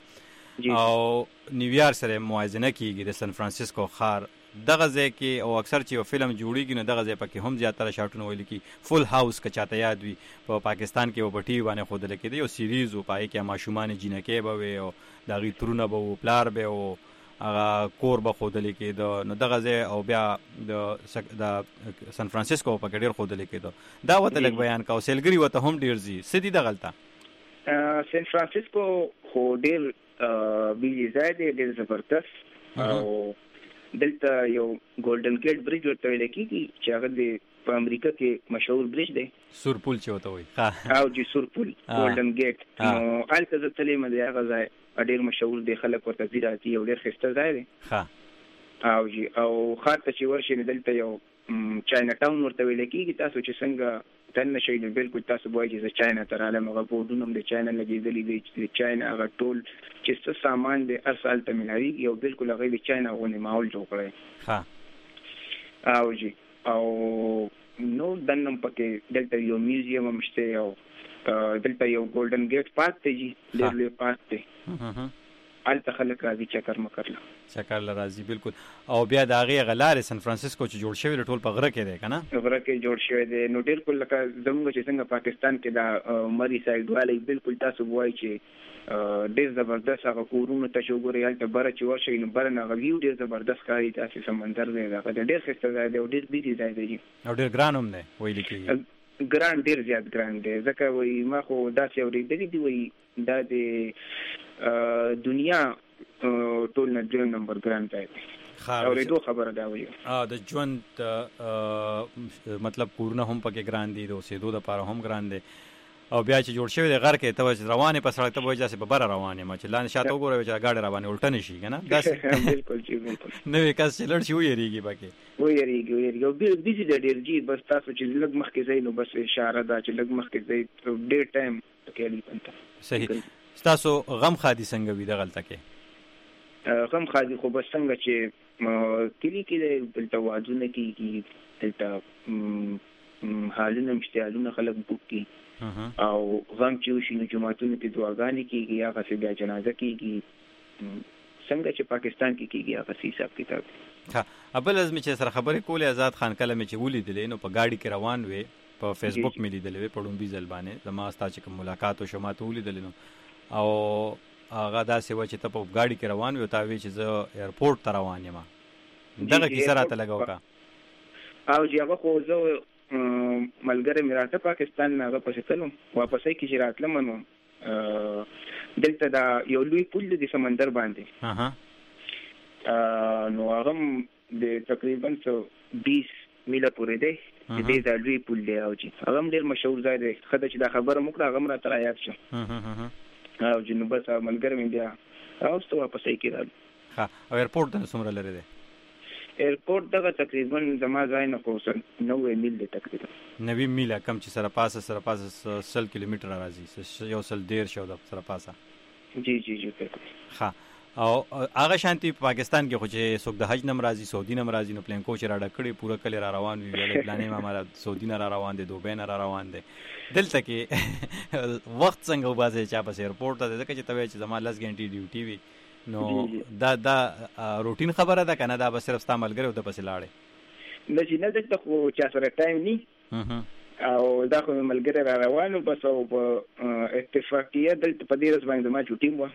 او نیویارک سره موازنه کیږي د سان فرانسیسکو ښار دغه ځای کې او اکثر چې یو فلم جوړیږي نو دغه ځای پکې هم زیاتره شاټونه ویل کی فول هاوس که چاته یاد وي په پاکستان کې و پټي باندې خود لکه دی یو سیریز او پای کې ماشومان جنکې به وي او دغه ترونه به پلار به او هغه کور به خودل کېده نو دغه ځای او بیا د د سان فرانسیسکو په کې ډیر خودل کېده دا وته لګ بیان کا او سیلګری وته هم ډیر زی سدي د غلطه سان فرانسیسکو خو ډیر بیلی ځای دی ډیر زبردست او دلته یو ګولډن ګیټ برج ورته ویل کېږي چې هغه د په امریکا کې مشهور برج دی سورپول چې وته وي او چې سورپول ګولډن ګیټ نو الته د تلې مده هغه ځای ډیر مشهور دی خلک ورته زیاتي یو ډیر خسته ځای دی ها او جی او خاطر چې ورشي دلته یو چاینا ټاون ورته ویل کېږي تاسو چې څنګه تل نشئ نو بالکل تاسو وایي چې چاینا تر عالم هغه بورډونه د چاینا لګېدلې دي چې چاینا هغه ټول چې څه سامان دی ارسال ته ملایي یو بالکل هغه د چاینا غونې ماحول جوړ کړی ها او جی او نو دنم پکې دلته یو میوزیم هم شته او دلته یو ګولډن ګیټ پارک دی ډېر لوی پارک دی الته خلک راځي چکر مکرله چکر راځي بالکل او بیا د هغه غلار سان فرانسیسکو چې جوړ شوی ټول په غره کې دی کنه غره کې جوړ شوی دی نو ډېر کول لکه زموږ چې څنګه پاکستان کې دا مری سایډ والی بالکل تاسو وایي چې ډېر زبردست هغه کورونه ته چې وګورئ هلته بره چې ورشئ نو بره نه هغه ویو ډېر زبردست ښکاري تاسې سمندر دی هغه ډېر ښایسته ځای دی او ډېر بیري ځای دی او ډېر ګران هم دی ویل کېږي ګران ډیر زیات ګران دی ځکه وایي ما خو داسې اورېدلي دي وایي دا د دنیا ټول نه دویم نمبر ګران ځای دی اورېدو خبره دا وایي د ژوند مطلب کورونه هم پکې ګران دي د اوسېدو دپاره هم ګران دی او بیا چې جوړ شوی دی غر کې ته چې روانې په سړک ته به وایي داسې په بره روان یم چې لاندې شاته وګورئ چې ګاډی را باندې الټه نه شي که نه داسې بالکل چې بالکل نوی کس چې لړ شي ویریږي پکې ویریږي ویریږي او ډېر بیزي دی ډېر جي بس تاسو چې لږ مخکې ځئ نو بس اشاره ده چې لږ مخکې ځئ ډېر ټایم پکې هلته صحیح ستاسو غم خادي څنګه وي دغلته کې غم خادي خو بس څنګه چې کلي کې دی دلته وادونه کېږي دلته حالونه هم شته حالونه خلک بوک کړي او غم چې وشي نو جوماتونو کې دعاګانې کېږي هغسې بیا جنازه کېږي څنګه چې پاکستان کې کیږي هغه حساب کتاب. ها ابل از می چې سره خبرې کولې آزاد خان کله می چې ولیدلې نو په گاډي کې روان وې په فیسبوک مې لیدلې په ډومبي ځل باندې زما ستا چې کوم ملاقات او شما ته ولیدلې نو او هغه داسې و چې ته په گاډي کې روان وې او تا وی چې زه ایرپورټ ته روان یم دغه کیسه راته لګاو کا او چې هغه خو زه ملګری مې راته پاکستان نه هغه پسې تلم واپسې کې چې راتلم نو دلته دا یو لوی پل دی سمندر باندې اها نو هغه د تقریبا بیس میله پورې دی چې دې دا لوی پل دی او چې هغه ډېر مشهور ځای دی خدای چې دا خبره موږ هغه را تر یاد شو او چې نو بس ملګری مې بیا راوستو واپسې کې راځم. ها او ایرپورټ ته څومره لري دی؟ ایرپورټ دغه تقریبا زما ځای نه کوسه نوې میل دی تقریبا نوې میله کم چې سره پاسه سره پاسه سل کیلومتر راځي یو سل ډیر شو د سره پاسه. جی جی جی ها او هغه شانتي پاکستان کې خو چې څوک د حج نم راځي سعودي نم راځي نو پلان کوچ را ډکړي پوره کلی را روان وي ویل پلانې ما مال سعودي نه را روان دي دوبه نه را روان دي دلته کې وخت څنګه وباسي چې په ایرپورټ ته ځکه چې توې چې زما لس غنټې ډیوټي وي نو دا دا روټین خبره ده کنه دا به صرف ستا ملګری او د پسې لاړې نه چې نه دلته خو چا سره ټایم ني او دا خو ملګری را روانو بس او په اتفاقیه دلته په دې ورځ باندې ما چټي مو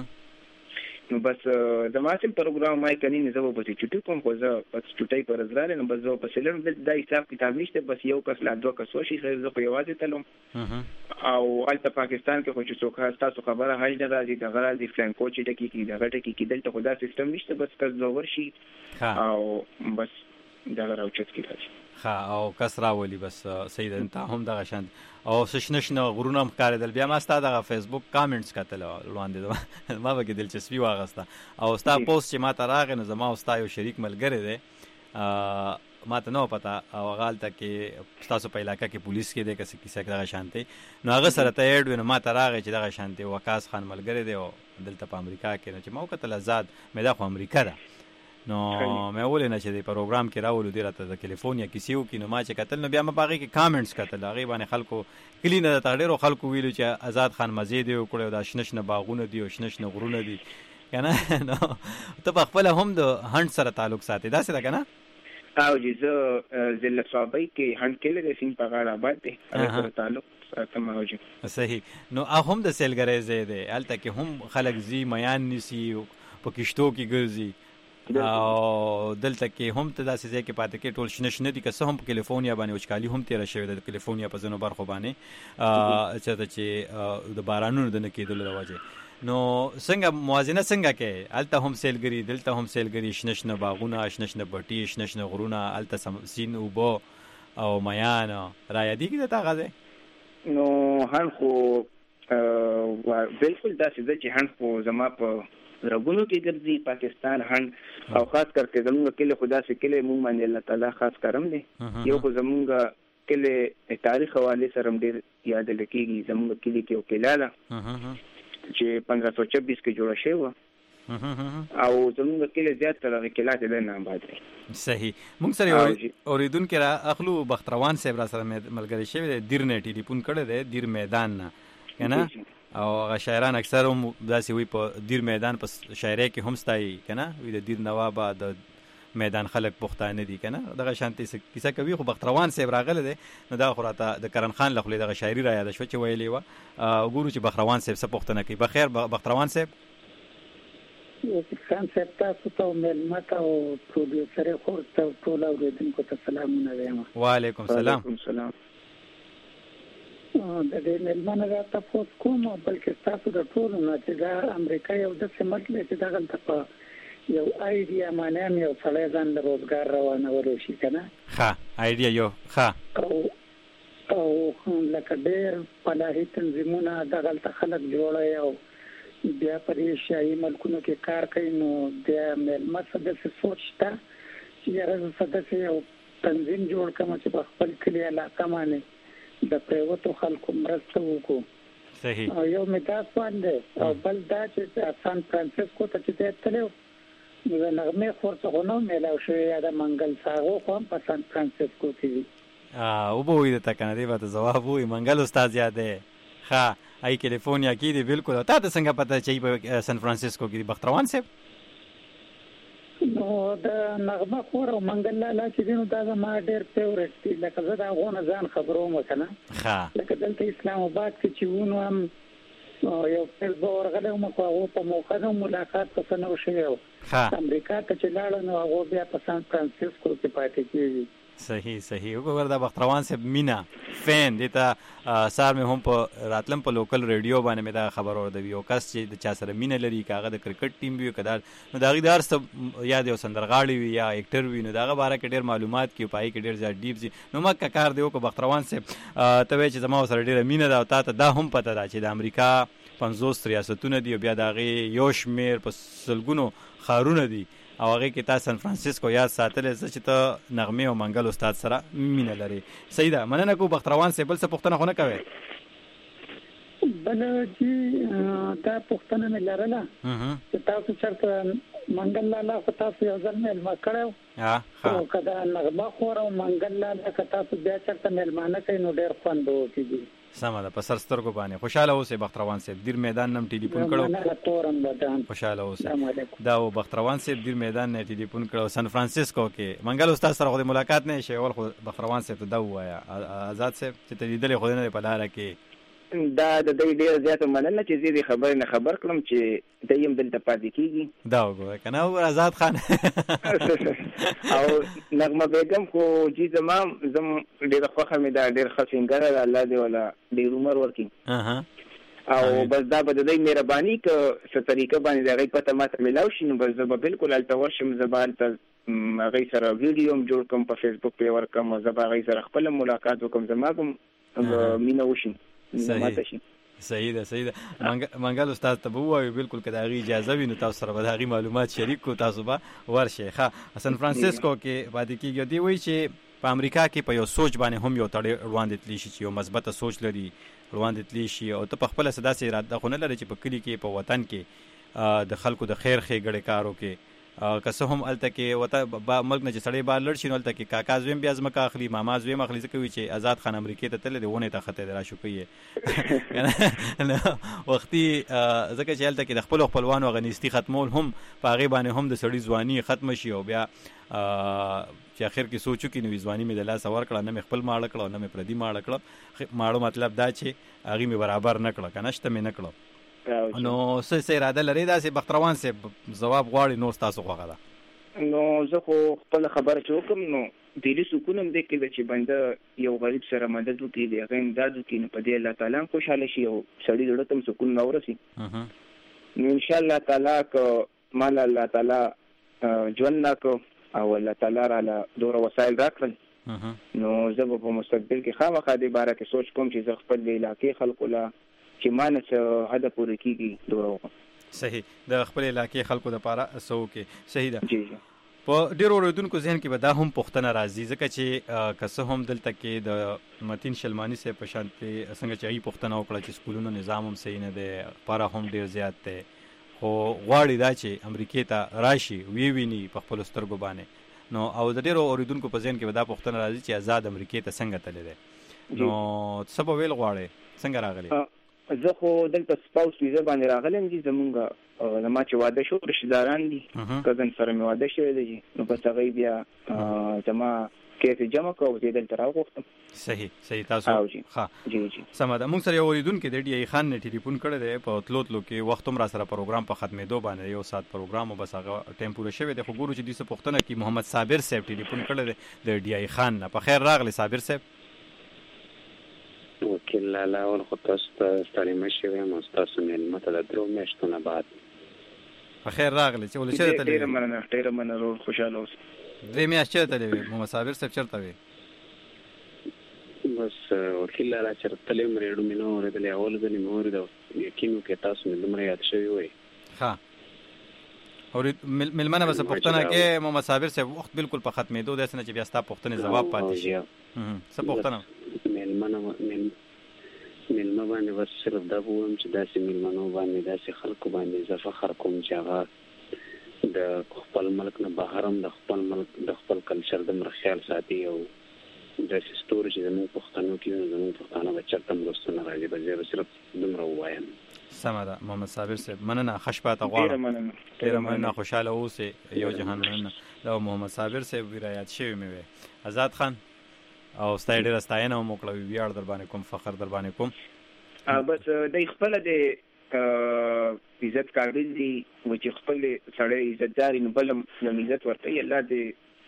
نو بس د ماسم پروګرام مای کني نه زو په چټي کوم خو زه په چټي پر ځاله نو بس زه په سلم د حساب کتاب نشته بس یو کس لا دوه کس وشي خیر زه په یوازې تلم او البته پاکستان کې خو چې څوک تاسو خبره حل نه راځي د غرال دی فلانکو چې ټکی کې د غټه کې دلته خدا سیستم نشته بس کس زور شي او بس دا راوچت کې راځي. ها او کس راولي بس سید انت هم دغه شان او سشنشنه غرونه مخاردل بیا ما ستاسو د فیسبوک کامنټس کتل وړاندې ما به کې دلچسپي واغسته او ستا پوسټ چې ما ته راغی نو زما او ستا یو شریک ملګری دی ما ته نو پتا او غالطه کې تاسو په علاقې کې پولیس کې د کس کیسه دغه شانتي نو هغه سره ته اډ ونه ما ته راغی چې دغه شانتي وقاص خان ملګری دی او دلته په امریکا کې نو چې ما وکتل آزاد مې دا خو امریکا ده نو مې ولې نه چې د پروګرام کې راولو دی راته د کیلیفورنیا کې سیو کې نو ما چې کتل نو بیا ما باغې کې کامنټس کتل هغه باندې خلکو کلی نه تغیر او خلکو ویلو چې آزاد خان مزید یو کړو دا شنشنه باغونه دی او شنشنه غرونه دي کنه نو ته په خپل هم د هند سره تعلق ساتي دا څه ده کنه او جزو ضلع صوبای کې هند کې له سین په غاړه باندې هغه تعلق ساتم موجود صحیح نو هم د سیلګری زیاده الته کې هم خلک زی میان نسی په کشتو کې ګرځي او دلته کې هم ته داسې ځای کې پاتې کې ټول شنه شنه دي که څه هم په کیلیفورنیا باندې وچکالي هم تېره شوې ده د کیلیفورنیا په ځینو برخو باندې چې د بارانونو د نه کېدلو له وجې نو څنګه موازنه څنګه کې هلته هم سیلګري دلته هم سیلګري شنه شنه باغونه شنه شنه بټي شنه شنه غرونه هلته سین اوبه او میان را یادېږي د هغه ځای نو هن خو بالکل داسې ده چې هن خو زما په رګونو کې ګرځي پاکستان هن او خاص کرके زموږ کله خدا سے کله مونږ باندې الله تعالی خاص کرم دی یو خو زموږ کله تاریخ حواله سره ډیر یاد لکېږي زموږ کلی کې وکیلاله چې پندرہ سو چھبیس کې جوړه شوی او زموږ کله زیات تر وکیلات د نه آباد دي. صحیح مونږ سره اوریدونکو را اخلو بختروان صاحب را سره ملګری شوی دی دیر نه ټلیفون کړی دی دیر میدان نه کنه او هغه شاعران اکثر هم داسې وي په دیر میدان په شاعرۍ کې هم ستایي کنه وي د دیر نواب د میدان خلک پښتانه دي کنه دغه شانتي کیسه کوي خو بختروان صاحب راغله دي نو دا خو راته د کرن خان له خلې دغه شاعري را یاد شو چې ویلې و وګورو چې بختروان صاحب څه پښتنه کوي. بخیر بختروان صاحب خان صاحب تاسو ته ملمت او پروډوسر خو ټول اوریدونکو ته سلامونه وایم. وعلیکم السلام. سلام د دې ملمنه راته پوس کوم بلکې تاسو د ټول نه چې دا امریکا یو د سمټ له چې دغه په یو آیډیا معنی یو سړی ځان د روزګار روانه ورشي کنه ها آیډیا یو ها او او لکه ډېر پلاهي تنظیمونه دغه خلک جوړي او بیا پرې شایي ملکونو کې کار کوي نو د ملمت د سوچتا چې راز سدسه یو تنظیم جوړ کما چې په خپل کلی علاقه باندې د پریوتو خلکو مرسته وکړو. صحیح یو میتاس باندې او بل دا چې سان فرانسیسکو ته چې تلو نو نغمه خورڅ غونو ملاو شوی یا د منګل ساغو خو په سان فرانسیسکو کې ا او به وي ته کنه دی به جواب وي منګل استاد یاد دی ها ای کیلیفورنیا کې دی بالکل. تا ته څنګه پته چې په سان فرانسیسکو کې دی بختروان صاحب؟ نو د نغمه خور او منګل لالا چې دینو دا ما ډېر فیورټ دي، لکه زه دا غونه ځان خبروم کنه. ها لکه دلته اسلام آباد کې چې ونه هم یو څل ورغله مو کو هغه په موخه نو ملاقات پسنه وشي. ها امریکا ته چې لاړ نو هغه بیا په سان فرانسیسکو کې پاتې کیږي. صحیح صحیح. وګوره دا بختروان صاحب مینا فین دیتا سار مې هم په راتلم په لوکل ریډیو باندې مې دا خبر اوردی یو کس چې د چا سره مینا لري کاغه د کرکټ ټیم وی کدار نو دا غیدار سب یاد یو سندرغاړي وی یا اکټر وی نو داغه باره کې ډیر معلومات کې پای کې ډیر زیات ډیپ دي. نو ما کار دیو کو بختروان صاحب ته وی چې زما سره ډیر مینا دا تا ته دا هم پته دا چې د امریکا پنځوس ریاستونه دي او بیا داغه یو شمیر په سلګونو خارونه دي او هغه کې تاسو سان فرانسیسکو یاد ساتل چې ته نغمه او منګل استاد سره مینه لري. سیدا مننه کو بختروان صاحب. بل څه پوښتنه خو نه کوي؟ بل چې دا پوښتنه مې لرله چې تاسو چرته منګل لالا خو تاسو یو ځل مېلمه کړو او کدا نغمه خور او منګل لالا که تاسو بیا چرته مېلمانه کوي نو ډېر خوند وکړي. سمه ده. په سر سترګو باندې خوشاله اوسې بختروان صاحب. دیر میدان نم ټلیفون کړو خوشاله اوسې. دا و بختروان صاحب دیر میدان نه ټلیفون کړو سان فرانسیسکو کې. منګل استاد سره خو ملاقات نه شي اول خو بختروان صاحب ته دا وایا آزاد صاحب چې ته لیدلې خو نه په لاره کې دا د دې ډیر زیاته مننه چې زه دې خبر نه خبر کړم چې د یم دلته پاتې کیږي. دا وګوره کنه آزاد خان او نغمه بیگم خو چې زما زم ډیر خوخه مې دا ډیر خفینګره الله دې ولا ډیر عمر ورکړي. اها او بس دا به د دې مهرباني ک څه طریقه باندې دا غي پته ماته ملاو شي نو بس زه بالکل الته ورشم. زبان ته غي سره ویډیو هم جوړ کوم په فیسبوک په ور کوم زبا غي سره خپل ملاقات وکم زما کوم مینه وشي. صحیح صحیح ده صحیح ده. منګل استاد ته وایو بالکل کدا غي اجازه ویني تاسو سره به غي معلومات شریک کو تاسو به ورشه. ښه سان فرانسیسکو کې پاتې کیږي دی وای چې په امریکا کې په یو سوچ باندې هم یو تړي روان دي تلی شي چې یو مثبت سوچ لري روان دي تلی شي او ته په خپل صدا سي اراده خو نه لري چې په کلی کې په وطن کې د خلکو د خیر خې ګړې کارو کې که څه هم الته کې وته ملک نه چې سړی بار لړ شي نو الته کې کاکا زویم بیا ځمکه اخلي ماما زویم اخلي ځکه وی چې آزاد خان امریکای ته تل دی ونه ته خطه را شو کوي وختي ځکه چې الته کې د خپل خپلوانو غنيستي ختمول هم په غي باندې هم د سړی ځواني ختم شي او بیا چې اخر کې سوچو کې نو ځواني مې د لاس اور کړه نه مې خپل ماړه کړه نه مې پردي ماړه کړه ماړو مطلب دا چې هغه مې برابر نه کړه کنه شته مې نه کړه. نو څه څه اراده لري دا چې بختروان صاحب جواب غواړي نو تاسو خوغه ده؟ نو زه خو خپل خبره چوکم نو دلی سکونم دې کې چې بنده یو غریب سره مدد وکړي دی هغه امداد وکړي نو په دې الله تعالی خوشاله شي او سړی دې تم سکون نو ورسي. نو ان شاء الله تعالی کو مال الله تعالی ژوند کو او الله تعالی را له دور وسایل راکړل نو زه په مستقبل کې خامخا دې باره کې سوچ کوم چې زه خپل علاقې خلکو لا چې مانه څه هدا پوره کیږي دوره. صحیح. د خپل علاقې خلکو د پاره سو کې صحیح ده. جی په ډیرو اوریدونکو ذهن کې به دا هم پوښتنه راځي ځکه چې کسه هم دلته کې د متین شلمانی سه په شانتي څنګه چې ای پوښتنه وکړه چې سکولونو نظام هم صحیح نه دی پاره هم ډیر زیات دی خو غواړي دا چې امریکای ته راشي وی ویني په خپل سترګو باندې نو او د ډیرو اوریدونکو په ذهن کې به دا پوښتنه راځي چې آزاد امریکای ته څنګه تللی دی نو څه به ویل غواړي څنګه راغلی؟ زه خو دلته سپاوس ویزه باندې راغلم چې زمونږ لما چې واده شو رشتہداران دي کزن سره مې واده شوی دی نو په هغه بیا زما کیسه جمع کوو چې دلته راغوښتم. صحیح صحیح. تاسو ښه جی جی سم ده. موږ سره یو اوریدونکو د ډي ای خان نه ټلیفون کړی دی په تلو تلو کې وخت هم را سره پروګرام په ختمېدو باندې یو سات پروګرام بس هغه ټایم پوره شوی دی خو ګورو چې دې څه پوښتنه کې محمد صابر صاحب ټلیفون کړی دی د ډي ای خان نه. په خیر راغلی صابر صاحب. وکیل لالا ول خو تاسو ته ستړي مشي وایم تاسو مېلمه ته د درو میاشتو نه بعد په خیر راغلی چې ولې چېرته تللی؟ ډېره مننه ډېره مننه خوشحاله اوسئ. درې میاشتې چېرته تللی وې محمد صابر صاحب چېرته وې؟ بس وکیل لالا چېرته تللی وم ریډیو مې نه اورېدلې اول ځل مې اورېده یقین وکړئ تاسو مې دومره یاد شوي وئ. ښه مېلمه نه به څه پوښتنه کې محمد صابر صاحب وخت بالکل په ختمېدو داسې نه چې بیا ستا پوښتنې ځواب پاتې شي څه پوښتنه؟ مېلمه نه مېلمه باندې بس صرف دا به ووایم چې داسې مېلمنو باندې داسې خلکو باندې زه فخر کوم چې هغه د خپل ملک نه بهر هم د خپل ملک د خپل کلچر دومره خیال ساتي او داسې ستوري چې زموږ پښتنو کې وي، زموږ پښتانه به چېرته هم لوستو نه راځي، به زه به صرف دومره ووایم. سمه ده محمد صابر صاحب، مننه، ښه شپه ته غواړم. ډېره مننه، خوشحاله اوسئ. یو جهان مننه. دا محمد صابر صاحب ولایت شوی مې وی. آزاد خان او ستای ډېره ستاینه هم وکړه، ویاړ در باندې کوم، فخر در باندې کوم. بس د خپل د عزت قابل دي و چې خپل سړی عزتدار نو بل هم عزت ورته الله دې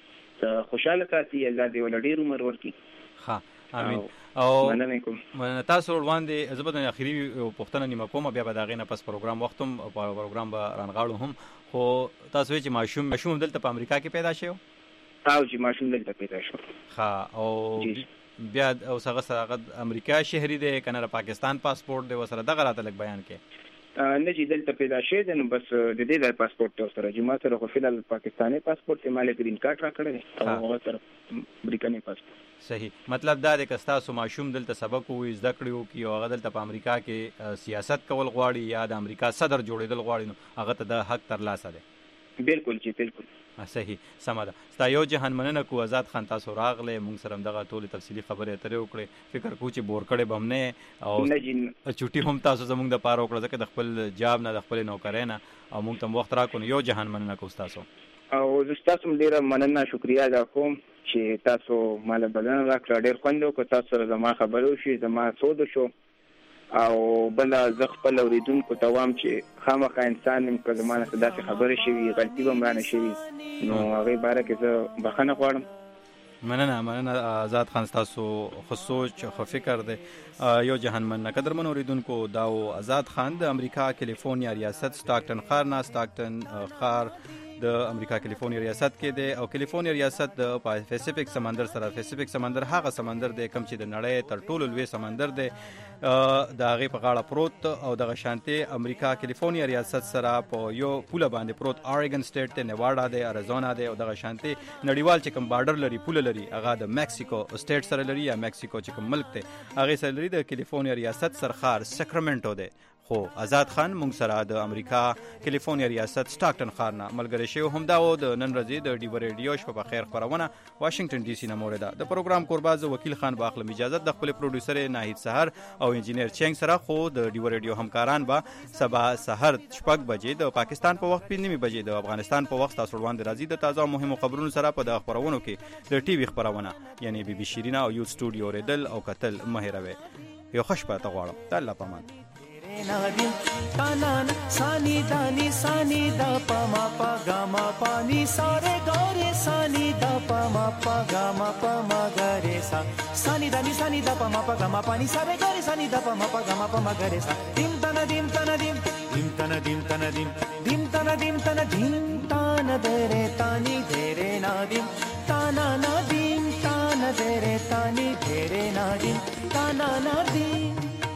خوشاله ساتي، الله دې ول ډېر عمر ورکړي. ها امين. او مننه کوم. مننه تاسو وړاندې زبد اخیری پښتنه نیمه کوم، بیا به دا غینه پس پروګرام وختم پروګرام به رانغاړو هم. خو تاسو چې ماشوم ماشوم دلته په امریکا کې پیدا شو؟ او چې ماشوم دلته پیدا شو. ها او بیا او څنګه سره امریکا شهري دی کنه پاکستان پاسپورت دی وسره دغه راته لګ بیان کې نه چې دلته پیدا شوی دی نو بس د دې د پاسپورت سره چې ما سره خو فلال پاکستاني پاسپورت مال گرین کارت را کړی او هغه سره امریکایي پاسپورت. صحیح، مطلب دا دی که تاسو ماشوم دلته سبق وې زده کړی او کی هغه دلته په امریکا کې سیاست کول غواړي یا د امریکا صدر جوړېدل غواړي نو هغه ته د حق ترلاسه دی. بالکل چې بالکل صحیح، سمه ده. ستا یو جهان مننه کو آزاد خان، تاسو راغله مونږ سره دغه ټول تفصیلی خبرې اترې وکړې. فکر کو چې بور کړي بم نه او چټي هم تاسو زمونږ د پاره وکړه ځکه د خپل جاب نه د خپل نوکرې نه او مونږ تم وخت راکو. یو جهان مننه کو تاسو او تاسو ډیره مننه، شکریا ادا کوم چې تاسو مال بلنه راکړه. ډیر خوند وکړ تاسو سره زما خبرو شي، زما سود شو او بل زه خپل اوریدونکو ته وایم چې خامخا انسان هم که زما نه داسې خبرې شوي غلطي به مرانه شوي نو هغې باره کې زه بخښنه غواړم. مننه مننه آزاد خان، تاسو خو سوچ خو فکر دی. یو جهان مننه قدرمن اوریدونکو، دا و آزاد خان د امریکا کیلیفورنیا ریاست سټاکټن ښار نه. سټاکټن ښار د امریکا کیلیفورنیا ریاست کې دی او کیلیفورنیا ریاست د پیسفیک سمندر سره، پیسفیک سمندر هغه سمندر دی کوم چې د نړۍ تر ټولو لوی سمندر دی، د هغې په غاړه پروت او دغه شانتي امریکا کیلیفورنیا ریاست سره په یو پوله باندې پروت اوريګن سټیټ دی، نیواډا دی، اریزونا دی او دغه شانتي نړیوال چې کوم بارډر لري پوله لري هغه د میکسیکو سټیټ سره لري یا میکسیکو چې کوم ملک دی هغه سره لري. د کیلیفورنیا ریاست سرخار ساکرامنټو دی. خو آزاد خان مونږ سره د امریکا کیلیفورنیا ریاست سټاکټن ښار نه ملګری شوی هم دا و. د نن ورځې د ډیو ریډیو شپه په خیر خبرونه واشنگټن ډي سي نه مورده. د پروګرام قرباز وکیل خان باخلم اجازه د خپل پروډوسر ناهید سحر او انجینیر چنګ سره. خو د ډیو ریډیو همکاران به سبا سحر شپږ بجې د پاکستان په وخت پنځه بجې د افغانستان په وخت تاسو وړاندې راځي د تازه مهمو خبرونو سره په د خبرونو کې د ټي وي خبرونه یعنی بي بي شیرینا او یو سټوډیو ریدل او قتل مهروي. یو خوش پاته غواړم. الله پامان. نادم تانان سانی دانی سانی دا پما پا گاما پانی سارے گارے سانی دا پما پا گاما پما گارے سا سانی دانی سانی دا پما پا گاما پانی سارے گارے سانی دا پما پا گاما پما گارے سا دیم تنا دیم تنا دیم دیم تنا دیم تنا دیم دیم تنا دیم تنا دیم تانا دیرے تانی دیرے نادم تانا نادم تانا دیرے تانی دیرے نادم تانا نادم.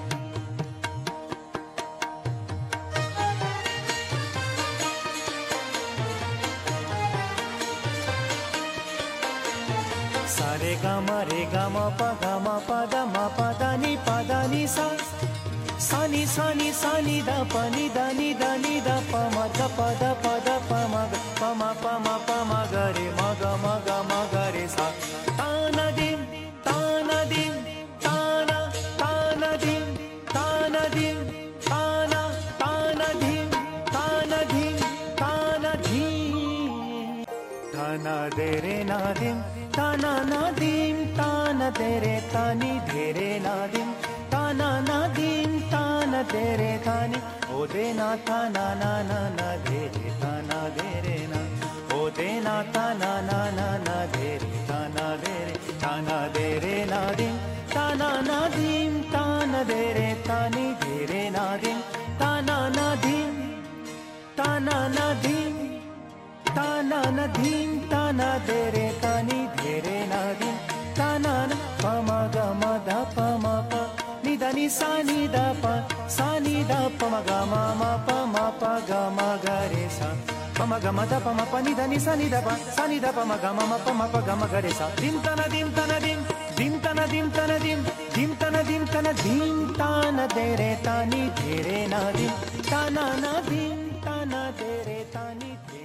सारे gamma ray gamma पा गामा पा दा मा पा दा नी पा दा नी सा सानी सानी सानी दा पा नी दा नी दा नी दा पा मा दा पा दा पा दा पा मा पा मा पा मा पा मा गा रे मा गा मा गा मा गा रे सा ताना दिम ताना दिम ताना ताना दिम ताना दिम ताना ताना दिम ताना दिम ताना दिम ताना दे रे ना दिम ताना नादिम ताना तेरे तानी धेरे नादिम ताना नादिम ताना तेरे तानी ओ देना ताना ना ना ना धेरे ताना धेरे ना ओ देना ताना ना ना ना धेरे ताना धेरे ताना धेरे नादिम ताना नादिम ताना धेरे तानी धेरे नादिम ताना नादिम ताना नादिम ताना नदीम ताना देरे तानी धेरे नादिम ताना न पमा गा मा दा पमा पा नि दा नि सा नि दा पा सा नि दा पमा गा मा मा पा मा पा गा मा गा रे सा पमा गा मा दा पमा पा नि दा नि सा नि दा पा सा नि दा पमा गा मा मा पा मा पा गा मा गा रे सा दिम ताना दिम ताना दिम दिम ताना दिम ताना दिम दिम ताना दिम ताना दिम ताना देरे तानी धेरे नादिम ताना नादिम ताना देरे तानी